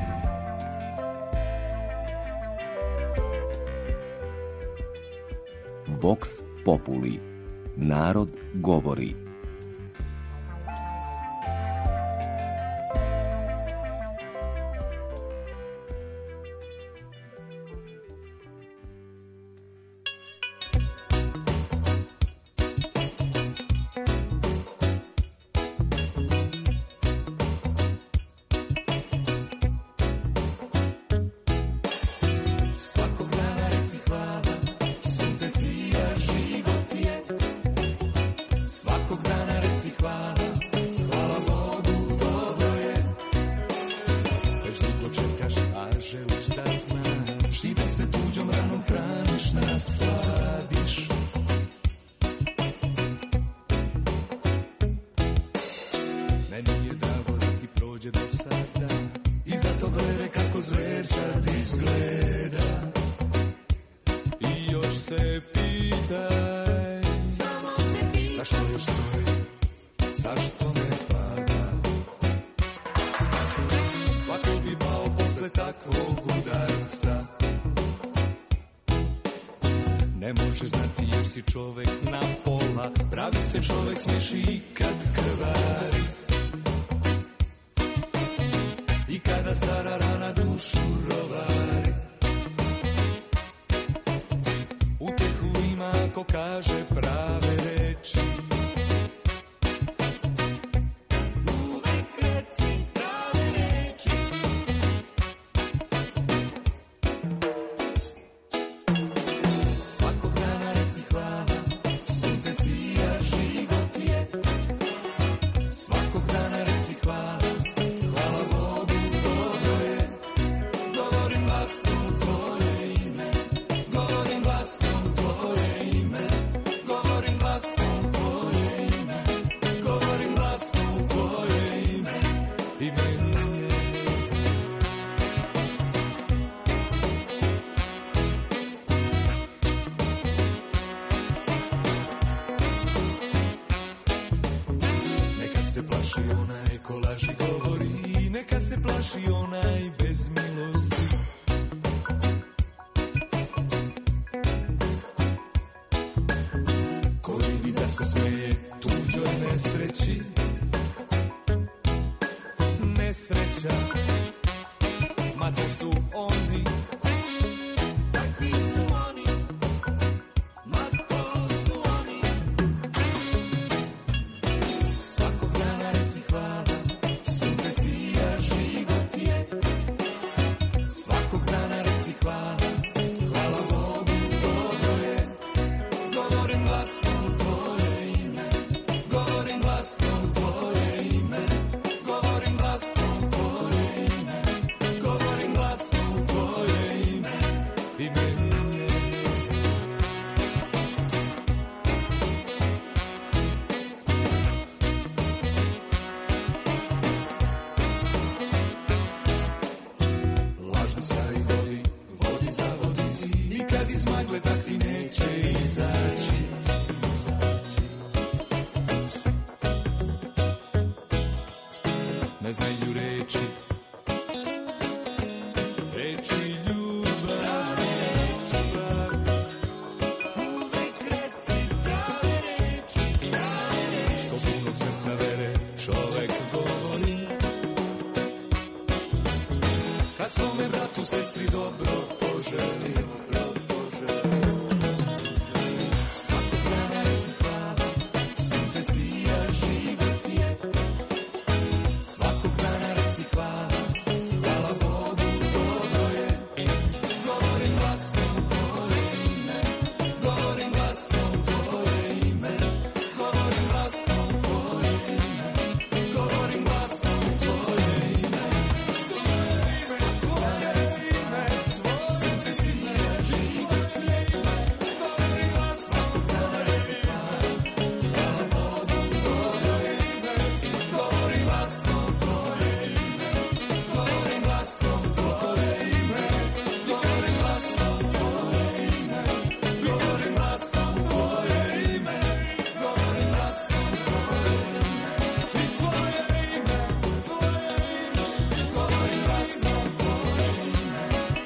Vox Populi. Narod govori. Svakog dana reci hvala, sunce sija, život je. nasladiš. Meni je drago da ti prođe do sada i zato gledaj kako zver sad izgleda. I još se pitaj, samo se pitaj, zašto još stoji, zašto ne pada. Svako bi pao posle takvog udarca. Ne možeš znati jer si čovek na pola, pravi se čovek smeši i kad krvari. I kada stara rana dušu rovari. Utehu ima ko kaže prave reči. Uvek reci prave reči. Svakog dana reci hvala, sunce sija, život je. Svakog dana reci hvala, hvala Bogu, dobro je. Govorim glasno u tvoje ime, govorim glasno u tvoje ime, govorim glasno u tvoje ime, govorim glasno u tvoje ime, ime je. Neka se plaši onaj ko laži govori, neka se plaši onaj bez milosti. Koji bi da se smeje tuđoj nesreći. Nesreća, ma to su oni. Takvi su oni, ma to su oni. Svakog dana reci hvala, sunce sija, život je. Svakog dana reci hvala, hvala Bogu, dobro je. Govorim glasno u tvoje ime, govorim glasno u tvoje ime, govorim glasno u tvoje ime, govorim glasno u tvoje ime, ime je. Lažni sjaj vodi, vodi zavodi, nikad iz magle takvi neće izaći. Ne znaju reči, reči ljubavi. Uvek reci prave reči, što punog srca vere čovek govori. Kad svome bratu, sestri dobro poželi. Svakog dana reci hvala, sunce sija, život je. Svakog dana reci hvala, hvala Bogu, dobro je. Govorim glasno u tvoje ime, govorim glasno u tvoje ime, govorim glasno u tvoje ime, govorim glasno u tvoje ime. Svakog dana reci hvala, sunce sija, život je. Svakog dana reci hvala, hvala Bogu, dobro je. Govorim glasno u tvoje ime, govorim glasno u tvoje ime, govorim glasno u tvoje ime, govorim glasno u tvoje ime, govorim glasno u tvoje ime, i tvoje ime, tvoje ime, govorim glasno u tvoje ime,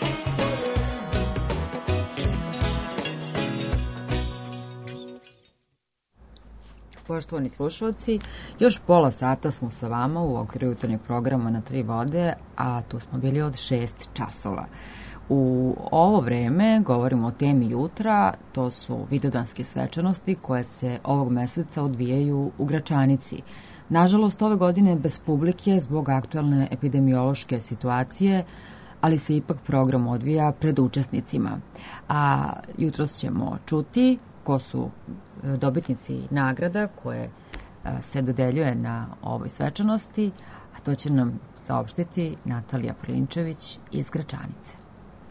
Poštovani slušalci, još pola sata smo sa vama u okviru jutarnjeg programa Na tri vode, a tu smo bili od šest časova. U ovo vreme govorimo o temi jutra, to su vidovdanske svečanosti koje se ovog meseca odvijaju u Gračanici. Nažalost, ove godine bez publike zbog aktualne epidemiološke situacije, ali se ipak program odvija pred učesnicima. A jutros ćemo čuti ko su dobitnici nagrada koje se dodeljuje na ovoj svečanosti, a to će nam saopštiti Natalija Prlinčević iz Gračanice.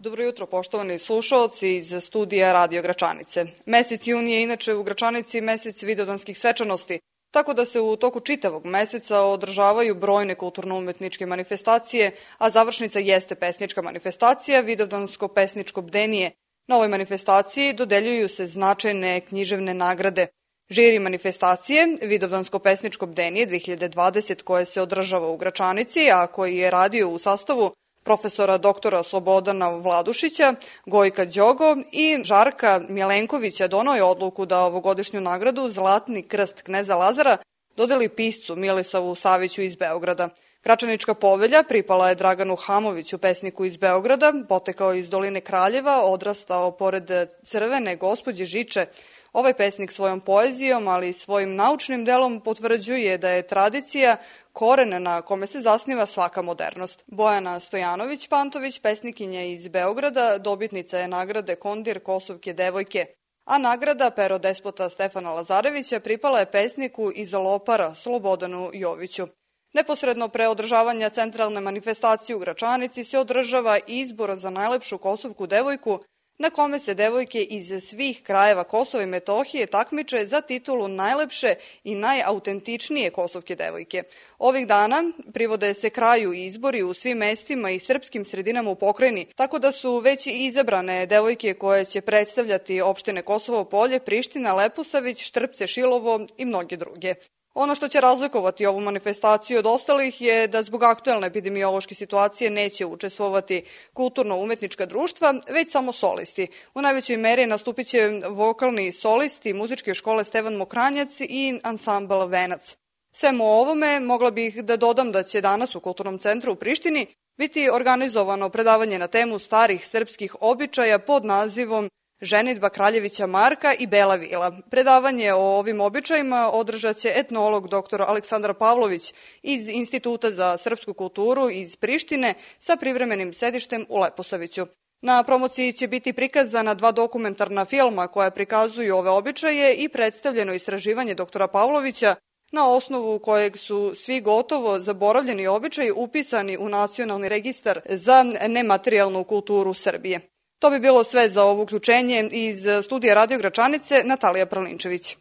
Dobro jutro, poštovani slušaoci iz studija Radio Gračanice. Mesec juni je inače u Gračanici mesec vidovdanskih svečanosti, tako da se u toku čitavog meseca održavaju brojne kulturno-umetničke manifestacije, a završnica jeste pesnička manifestacija Vidovdansko-pesničko bdenije. Na ovoj manifestaciji dodeljuju se značajne književne nagrade. Žiri manifestacije Vidovdansko-pesničko bdenije dve hiljade dvadeset koje se održava u Gračanici, a koji je radio u sastavu profesora doktora Slobodana Vladušića, Gojka Đogo i Žarka Mjelenkovića, donao je odluku da ovogodišnju nagradu Zlatni krst kneza Lazara dodeli piscu Milisavu Saviću iz Beograda. Gračanička povelja pripala je Draganu Hamoviću, pesniku iz Beograda, potekao iz Doline Kraljeva, odrastao pored Crvene gospođe Žiče. Ovaj pesnik svojom poezijom, ali i svojim naučnim delom potvrđuje da je tradicija koren na kome se zasniva svaka modernost. Bojana Stojanović-Pantović, pesnikinja iz Beograda, dobitnica je nagrade Kondir Kosovke devojke, a nagrada Pero despota Stefana Lazarevića pripala je pesniku iz Lopara Slobodanu Joviću. Neposredno pre održavanja centralne manifestacije u Gračanici se održava izbor za najlepšu Kosovku devojku, na kome se devojke iz svih krajeva Kosova i Metohije takmiče za titulu najlepše i najautentičnije Kosovke devojke. Ovih dana privode se kraju izbori u svim mestima i srpskim sredinama u pokrajini, tako da su već izabrane devojke koje će predstavljati opštine Kosovo Polje, Priština, Leposavić, Štrpce, Šilovo i mnoge druge. Ono što će razlikovati ovu manifestaciju od ostalih je da zbog aktuelne epidemiološke situacije neće učestvovati kulturno-umetnička društva, već samo solisti. U najvećoj meri nastupit će vokalni solisti muzičke škole Stevan Mokranjac i ansambl Venac. Svemu ovome mogla bih da dodam da će danas u Kulturnom centru u Prištini biti organizovano predavanje na temu starih srpskih običaja pod nazivom Ženidba Kraljevića Marka i Bela vila. Predavanje o ovim običajima održat će etnolog dr Aleksandar Pavlović iz Instituta za srpsku kulturu iz Prištine sa privremenim sedištem u Leposaviću. Na promociji će biti prikazana dva dokumentarna filma koja prikazuju ove običaje i predstavljeno istraživanje doktora Pavlovića, na osnovu kojeg su svi gotovo zaboravljeni običaji upisani u Nacionalni registar za nematerijalnu kulturu Srbije. To bi bilo sve za ovo uključenje iz studija Radio Gračanice, Natalija Pralinčević.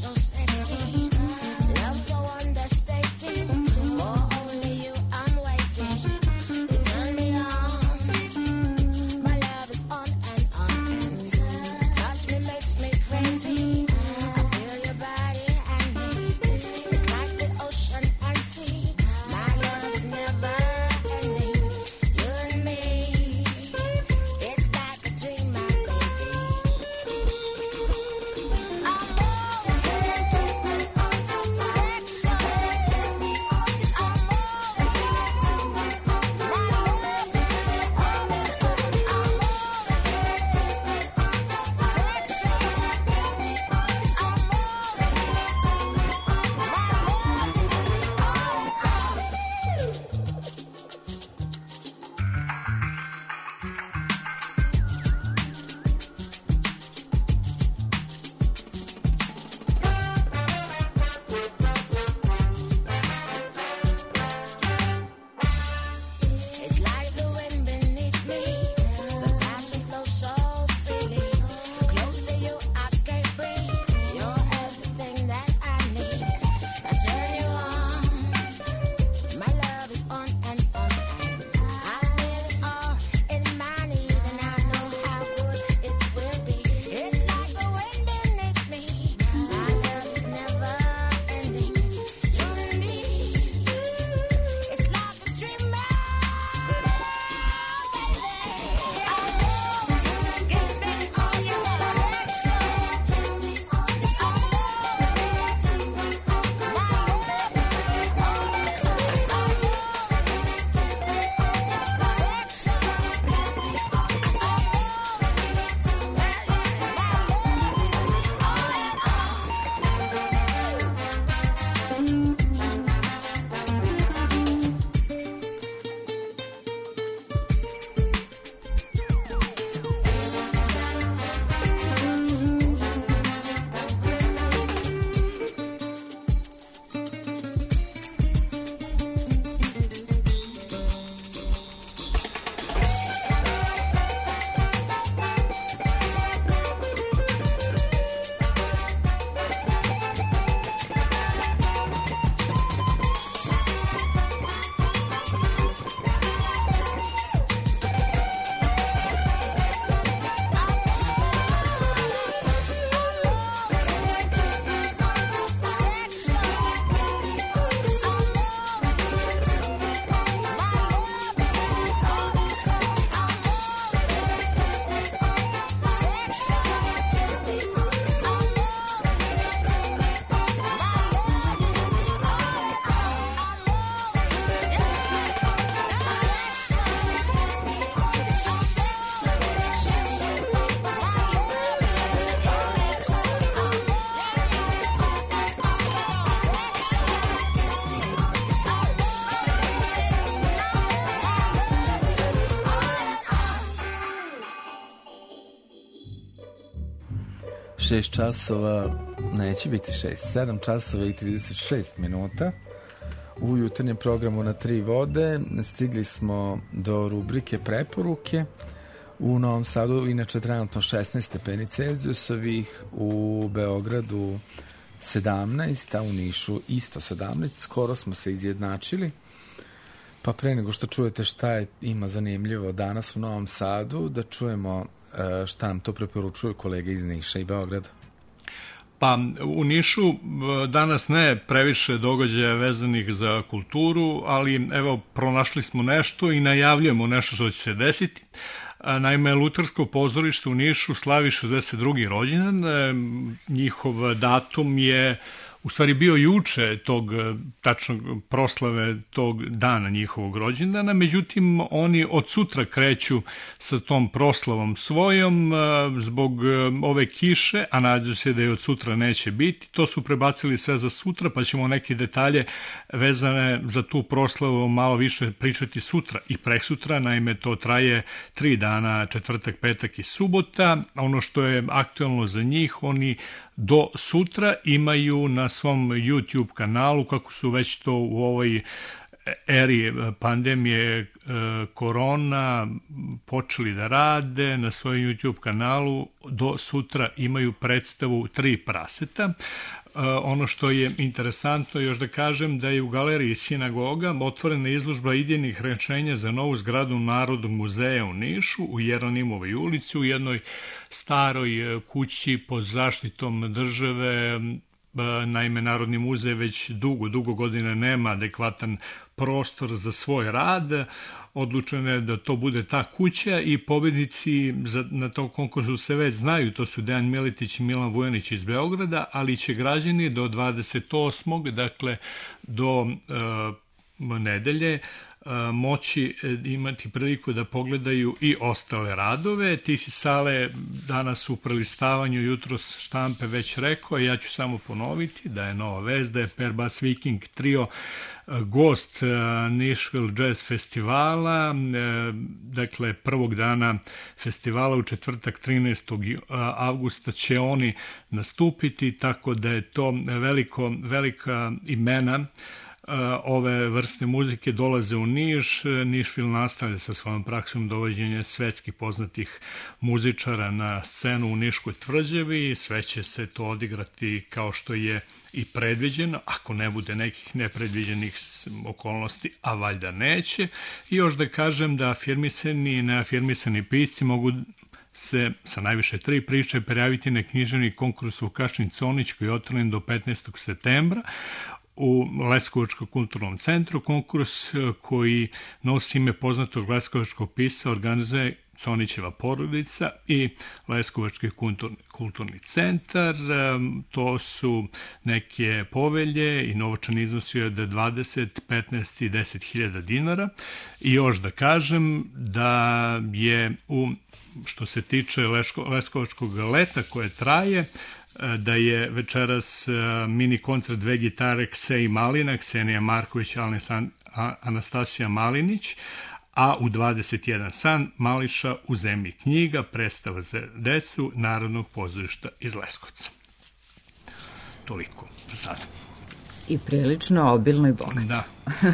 Love so understated, for only you I'm waiting. šest časova, neće biti šest, sedam časova i trideset šest minuta. U jutarnjem programu Na tri vode stigli smo do rubrike preporuke. U Novom Sadu inače trenutno šesnaest stepeni Celzijusovih, u Beogradu sedamnaest, a u Nišu isto sedamnaest. Skoro smo se izjednačili. Pa pre nego što čujete šta je ima zanimljivo danas u Novom Sadu, da čujemo šta nam to preporučuju kolege iz Niša i Beograda. Pa u Nišu danas ne previše događaja vezanih za kulturu, ali evo pronašli smo nešto i najavljujemo nešto što će se desiti. Naime, Lutersko pozorište u Nišu slavi šezdeset drugi rođendan. Njihov datum je u stvari bio juče tog tačnog proslave tog dana njihovog rođendana, međutim oni od sutra kreću sa tom proslavom svojom zbog ove kiše, a nadaju se da je od sutra neće biti. To su prebacili sve za sutra, pa ćemo neke detalje vezane za tu proslavu malo više pričati sutra i preksutra. Naime, to traje tri dana, četvrtak, petak i subota. Ono što je aktualno za njih, oni do sutra imaju na svom YouTube kanalu, kako su već to u ovoj eri pandemije korona počeli da rade, na svoj YouTube kanalu do sutra imaju predstavu Tri praseta. Ono što je interesantno još da kažem da je u galeriji Sinagoga otvorena izložba idejnih rešenja za novu zgradu Narodnog muzeja u Nišu, u Jeronimovoj ulici, u jednoj staroj kući pod zaštitom države. Naime, Narodni muzej već dugo, dugo godina nema adekvatan prostor za svoj rad. Odlučeno je da to bude ta kuća i pobednici na tom konkursu se već znaju, to su Dejan Miletić i Milan Vujanić iz Beograda, ali će građani do dvadeset osmog dakle do uh, nedelje, moći imati priliku da pogledaju i ostale radove. Ti si, Sale, danas u prelistavanju jutros štampe već rekao, ja ću samo ponoviti da je nova vest, da je Per Bass Viking trio gost Nashville Jazz festivala, dakle prvog dana festivala u četvrtak trinaestog avgusta će oni nastupiti, tako da je to veliko, velika imena ove vrste muzike dolaze u Niš. Nashville nastavlja sa svojom praksom dovođenja svetski poznatih muzičara na scenu u Niškoj tvrđavi. Sve će se to odigrati kao što je i predviđeno, ako ne bude nekih nepredviđenih okolnosti, a valjda neće. I još da kažem da afirmisani i neafirmisani pisci mogu se sa najviše tri priče prijaviti na književni konkurs Vukašin Conić koji je otvoren do petnaestog septembra u Leskovačkom kulturnom centru. Konkurs koji nosi ime poznatog leskovačkog pisca organizuje Conićeva porodica i Leskovački kulturni, kulturni centar. To su neke povelje i novčan iznos je od dvadeset, petnaest i deset hiljada dinara. I još da kažem da je u, što se tiče Leško, Leskovačkog leta koje traje, da je večeras mini koncert dve gitare Ksej Malina, Ksenija Marković, Anastasija Malinić, a u dvadeset jedan san Mališa u zemlji knjiga, predstava za decu Narodnog pozorišta iz Leskovca. Toliko za sada. I prilično obilno i bogato. Da.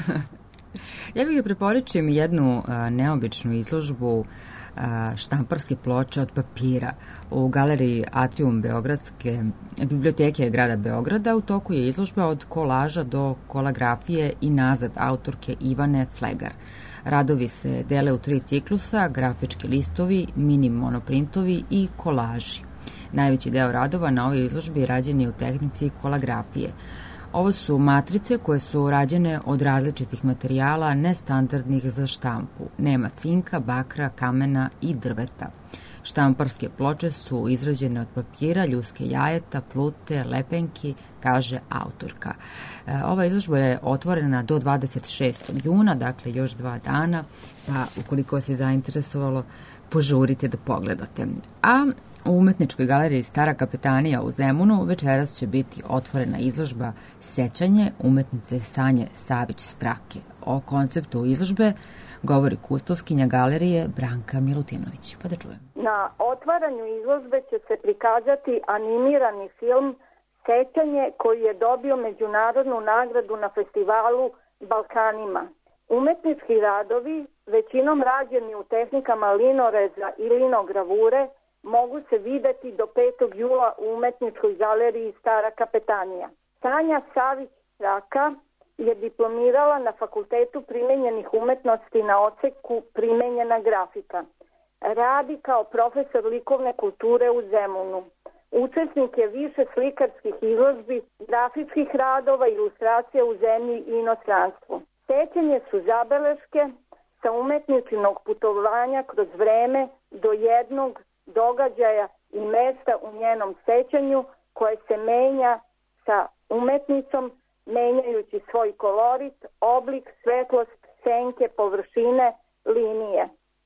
Ja bih ga preporučim jednu a, neobičnu izložbu štamparske ploče od papira u galeriji Atrium Beogradske biblioteke grada Beograda. U toku je izložba od kolaža do kolografije i nazad autorke Ivane Flegar. Radovi se dele u tri ciklusa, grafički listovi, mini monoprintovi i kolaži. Najveći deo radova na ovoj izložbi rađen je u tehnici kolografije. Ovo su matrice koje su rađene od različitih materijala nestandardnih za štampu. Nema cinka, bakra, kamena i drveta. Štamparske ploče su izrađene od papira, ljuske jajeta, plute, lepenki, kaže autorka. Ova izložba je otvorena do dvadeset šestog juna, dakle još dva dana, pa ukoliko vas je zainteresovalo, požurite da pogledate. A u Umetničkoj galeriji Stara kapetanija u Zemunu večeras će biti otvorena izložba Sećanje umetnice Sanje Savić Strake. O konceptu izložbe govori kustoskinja galerije Branka Milutinović. Pa da čujem. Na otvaranju izložbe će se prikazati animirani film Sećanje koji je dobio međunarodnu nagradu na festivalu Balkanima. Umetnički radovi, većinom rađeni u tehnikama linoreza i linogravure, mogu se videti do petog jula u Umetničkoj galeriji Stara Kapetanija. Tanja Savić-Raka je diplomirala na Fakultetu primenjenih umetnosti na odseku primenjena grafika. Radi kao profesor likovne kulture u Zemunu. Učesnik je više slikarskih izložbi, grafičkih radova, ilustracija u zemlji i inostranstvu. Sećanje su zabeleške sa umetničinog putovanja kroz vreme do jednog događaja i mesta u njenom sećanju koje se menja sa umetnicom, menjajući svoj kolorit, oblik, svetlost, senke, površine, linije.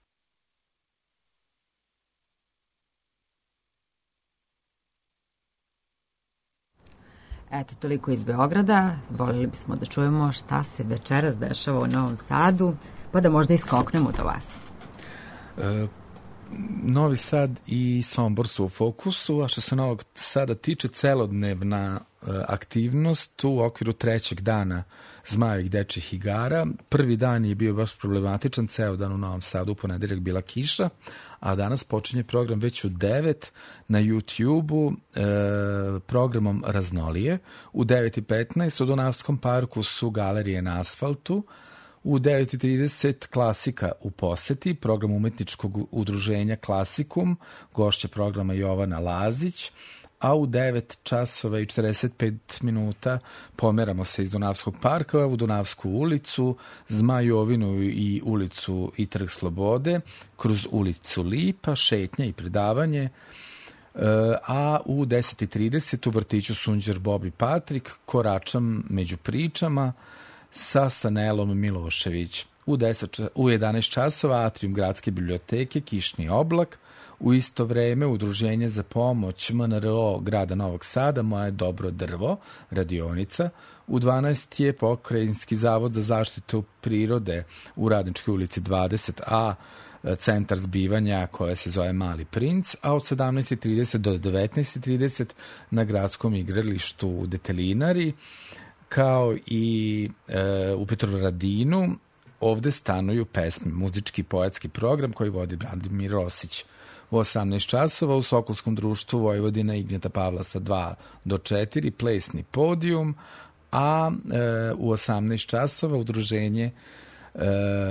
Eto, toliko iz Beograda. Voljeli bismo da čujemo šta se večeras dešava u Novom Sadu, pa da možda iskoknemo do vas. E, Novi Sad i Sombor su u fokusu, a što se Novog Sada tiče, celodnevna e, aktivnost u okviru trećeg dana Zmajevih dečjih igara. Prvi dan je bio baš problematičan, ceo dan u Novom Sadu, u ponedeljak bila kiša, a danas počinje program već u devet na YouTube-u e, programom Raznolije. U devet i petnaest u Dunavskom parku su galerije na asfaltu. U devet i trideset klasika u poseti, program umetničkog udruženja Klasikum, gošća programa Jovana Lazić, a u devet časova i četrdeset pet minuta pomeramo se iz Dunavskog parka u Dunavsku ulicu, Zmajovinu i ulicu i Trg Slobode, kroz ulicu Lipa, šetnja i predavanje, a u deset i trideset u vrtiću Sunđer Bob i Patrik koračam među pričama sa Sanelom Milošević. U, deset, u jedanaest časova Atrium Gradske biblioteke, Kišni oblak. U isto vreme Udruženje za pomoć M N R O grada Novog Sada, Moje dobro drvo, radionica. U dvanaest je Pokrajinski zavod za zaštitu prirode u Radničkoj ulici dvadeset A, centar zbivanja koja se zove Mali princ, a od sedamnaest i trideset do devetnaest i trideset na gradskom igralištu u Detelinari, kao i e, u Petrovaradinu. Ovde stanuju pesme, muzički poetski program koji vodi Branimir Rosić. U osamnaest časova u Sokolskom društvu Vojvodina Ignjeta Pavlasa dva do četiri plesni podijum, a e, u osamnaest časova udruženje e,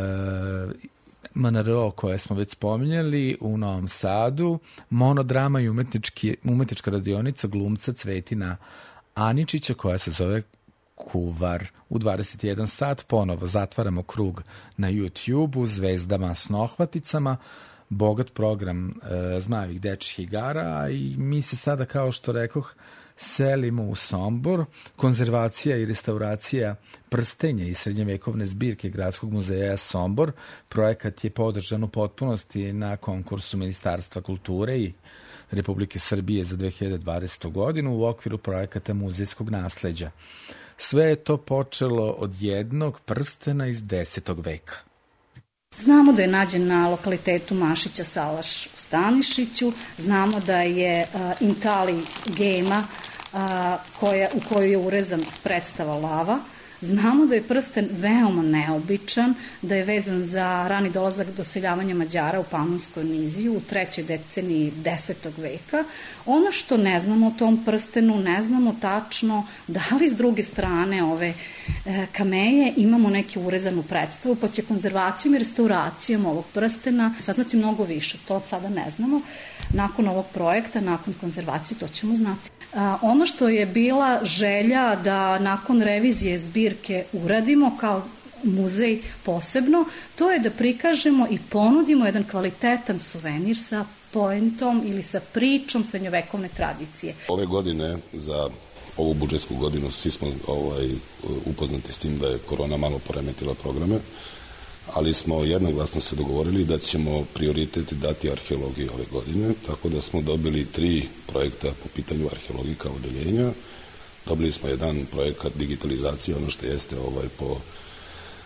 M N R O koje smo već spominjali u Novom Sadu, monodrama i umetnička radionica glumca Cvetina Aničića koja se zove Kuvar. U dvadeset jedan sat ponovo zatvaramo krug na YouTube-u Zvezdama Snohvaticama, bogat program e, Zmajevih dečjih igara, i mi se sada, kao što rekoh, selimo u Sombor. Konzervacija i restauracija prstenja i srednjevekovne zbirke Gradskog muzeja Sombor. Projekat je podržan u potpunosti na konkursu Ministarstva kulture i Republike Srbije za dve hiljade dvadesetu godinu u okviru projekata muzejskog nasleđa. Sve je to počelo od jednog prstena iz desetog veka. Znamo da je nađen na lokalitetu Mašića Salaš u Stanišiću, znamo da je uh, Intali gema uh, koja, u kojoj je urezan predstava Lava. Znamo da je prsten veoma neobičan, da je vezan za rani dolazak doseljavanja Mađara u Panonskoj niziju u trećoj deceniji desetog veka. Ono što ne znamo o tom prstenu, ne znamo tačno da li s druge strane ove e, kameje imamo neku urezanu predstavu, pa će konzervacijom i restauracijom ovog prstena saznati mnogo više. To sada ne znamo. Nakon ovog projekta, nakon konzervacije, to ćemo znati. A, ono što je bila želja da nakon revizije zbirke uradimo kao muzej posebno, to je da prikažemo i ponudimo jedan kvalitetan suvenir sa poentom ili sa pričom srednjovekovne tradicije. Ove godine, za ovu budžetsku godinu, svi smo ovaj, upoznati s tim da je korona malo poremetila programe, ali smo jednoglasno se dogovorili da ćemo prioritet dati arheologiji ove godine, tako da smo dobili tri projekta po pitanju arheologije kao odeljenja. Dobili smo jedan projekat digitalizacije, ono što jeste ovaj po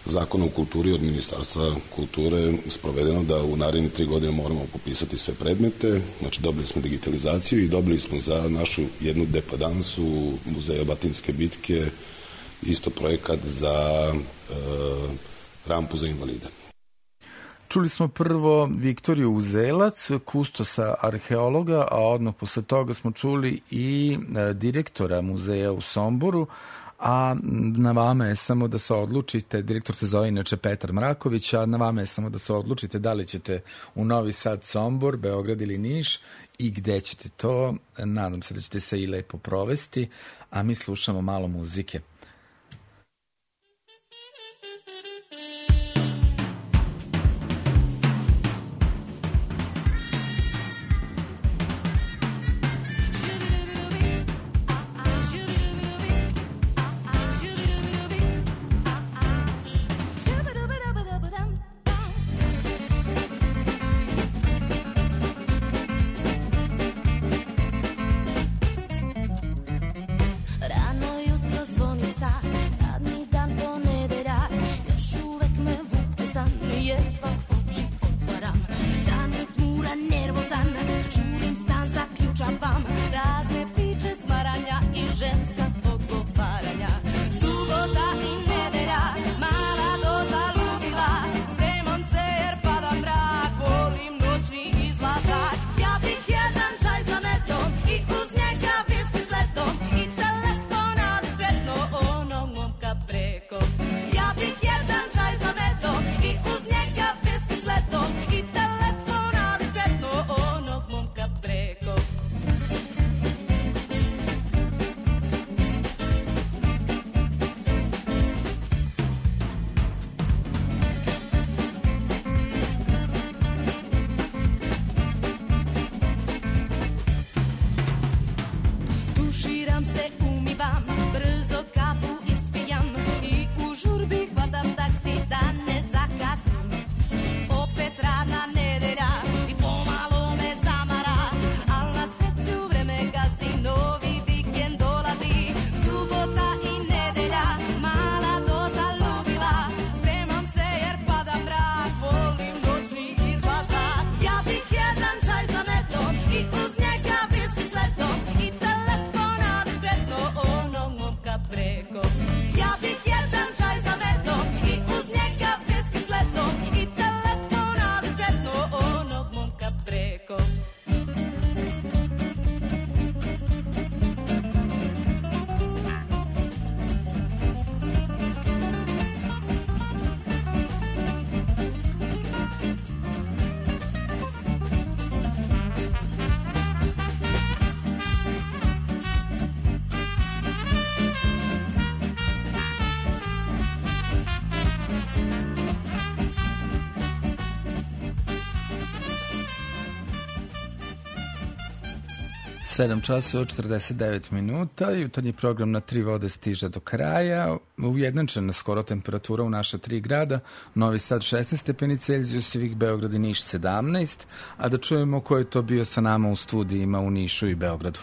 Zakona o kulturi od Ministarstva kulture sprovedeno da u narednih tri godine moramo popisati sve predmete. Znači dobili smo digitalizaciju i dobili smo za našu jednu depadansu Muzeja Batinske bitke isto projekat za e, rampu za invalide. Čuli smo prvo Viktoriju Uzelac, kustosa arheologa, a odmah posle toga smo čuli i direktora muzeja u Somboru, a na vama je samo da se odlučite, direktor se zove inače Petar Mraković, a na vama je samo da se odlučite da li ćete u Novi Sad, Sombor, Beograd ili Niš i gde ćete to. Nadam se da ćete se i lepo provesti, a mi slušamo malo muzike. sedam časova četrdeset devet minuta. Jutarnji program na tri vode stiže do kraja. Ujednačena skoro temperatura u naša tri grada. Novi Sad šesnaest stepeni Celzijusovih, Beograd i Niš sedamnaest. A da čujemo ko je to bio sa nama u studijima u Nišu i Beogradu.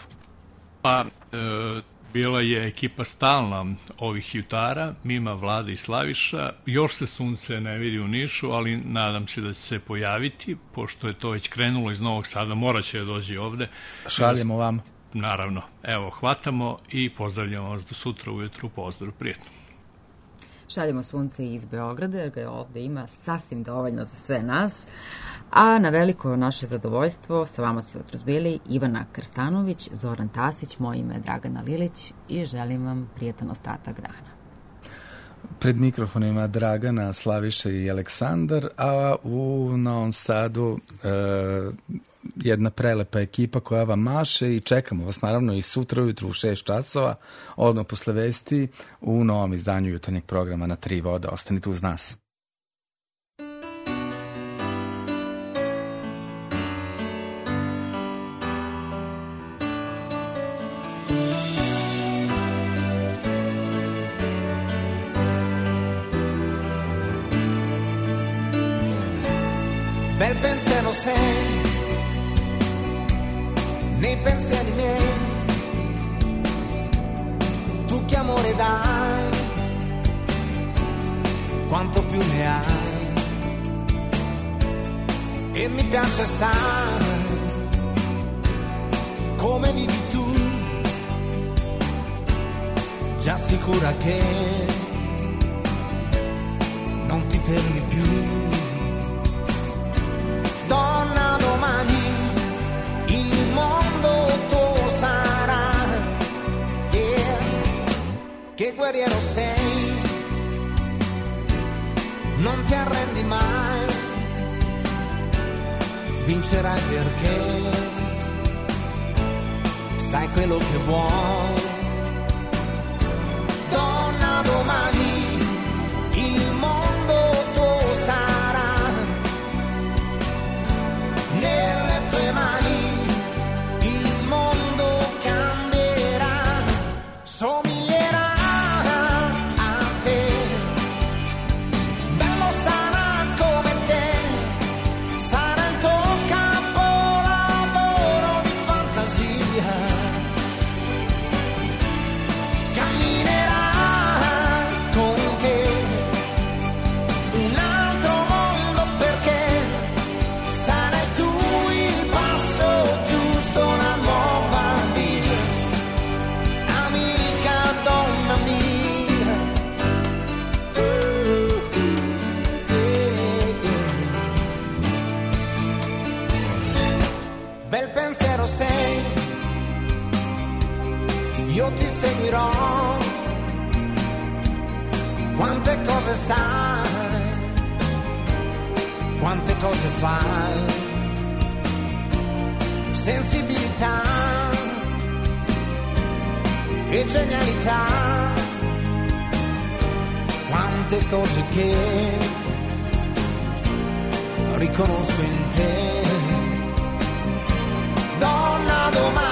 Pa, e, bila je ekipa stalna ovih jutara, Mima, Vlada i Slaviša. Još se sunce ne vidi u Nišu, ali nadam se da će se pojaviti, pošto je to već krenulo iz Novog Sada, morat će da dođe ovde. Šaljemo vam. Naravno. Evo, hvatamo i pozdravljamo vas do sutra ujutru. Pozdrav, prijetno. Šaljemo sunce iz Beograda, jer ga ovde ima sasvim dovoljno za sve nas. A na veliko naše zadovoljstvo sa vama su jutros bili Ivana Krstanović, Zoran Tasić, moje ime je Dragana Lilić i želim vam prijetan ostatak dana. Pred mikrofonima Dragana, Slaviša i Aleksandar, a u Novom Sadu e, jedna prelepa ekipa koja vam maše i čekamo vas naravno i sutra ujutru u šest časova, odmah posle vesti u novom izdanju jutarnjeg programa na tri vode. Ostanite uz nas. Bel pensiero sei, nei pensieri miei, tu che amore dai, quanto più ne hai. E mi piace, sai, come vivi tu, già sicura che non ti fermi più. Donna, domani il mondo tuo sarà, yeah. Che guerriero sei, non ti arrendi mai, vincerai perché sai quello che vuoi. Donna, domani il mondo tuo sarà, nelle tue mani il mondo cambierà, somiglierà a te, bello sarà come te, sarà il tuo capolavoro di fantasia, camminerà con te un altro mondo perché sarai tu il passo giusto, la nuova via, amica, donna mia. Bel pensiero sei, io ti seguirò, quante cose sai, quante cose fai, sensibilità e genialità, quante cose che riconosco in te. Donna, domani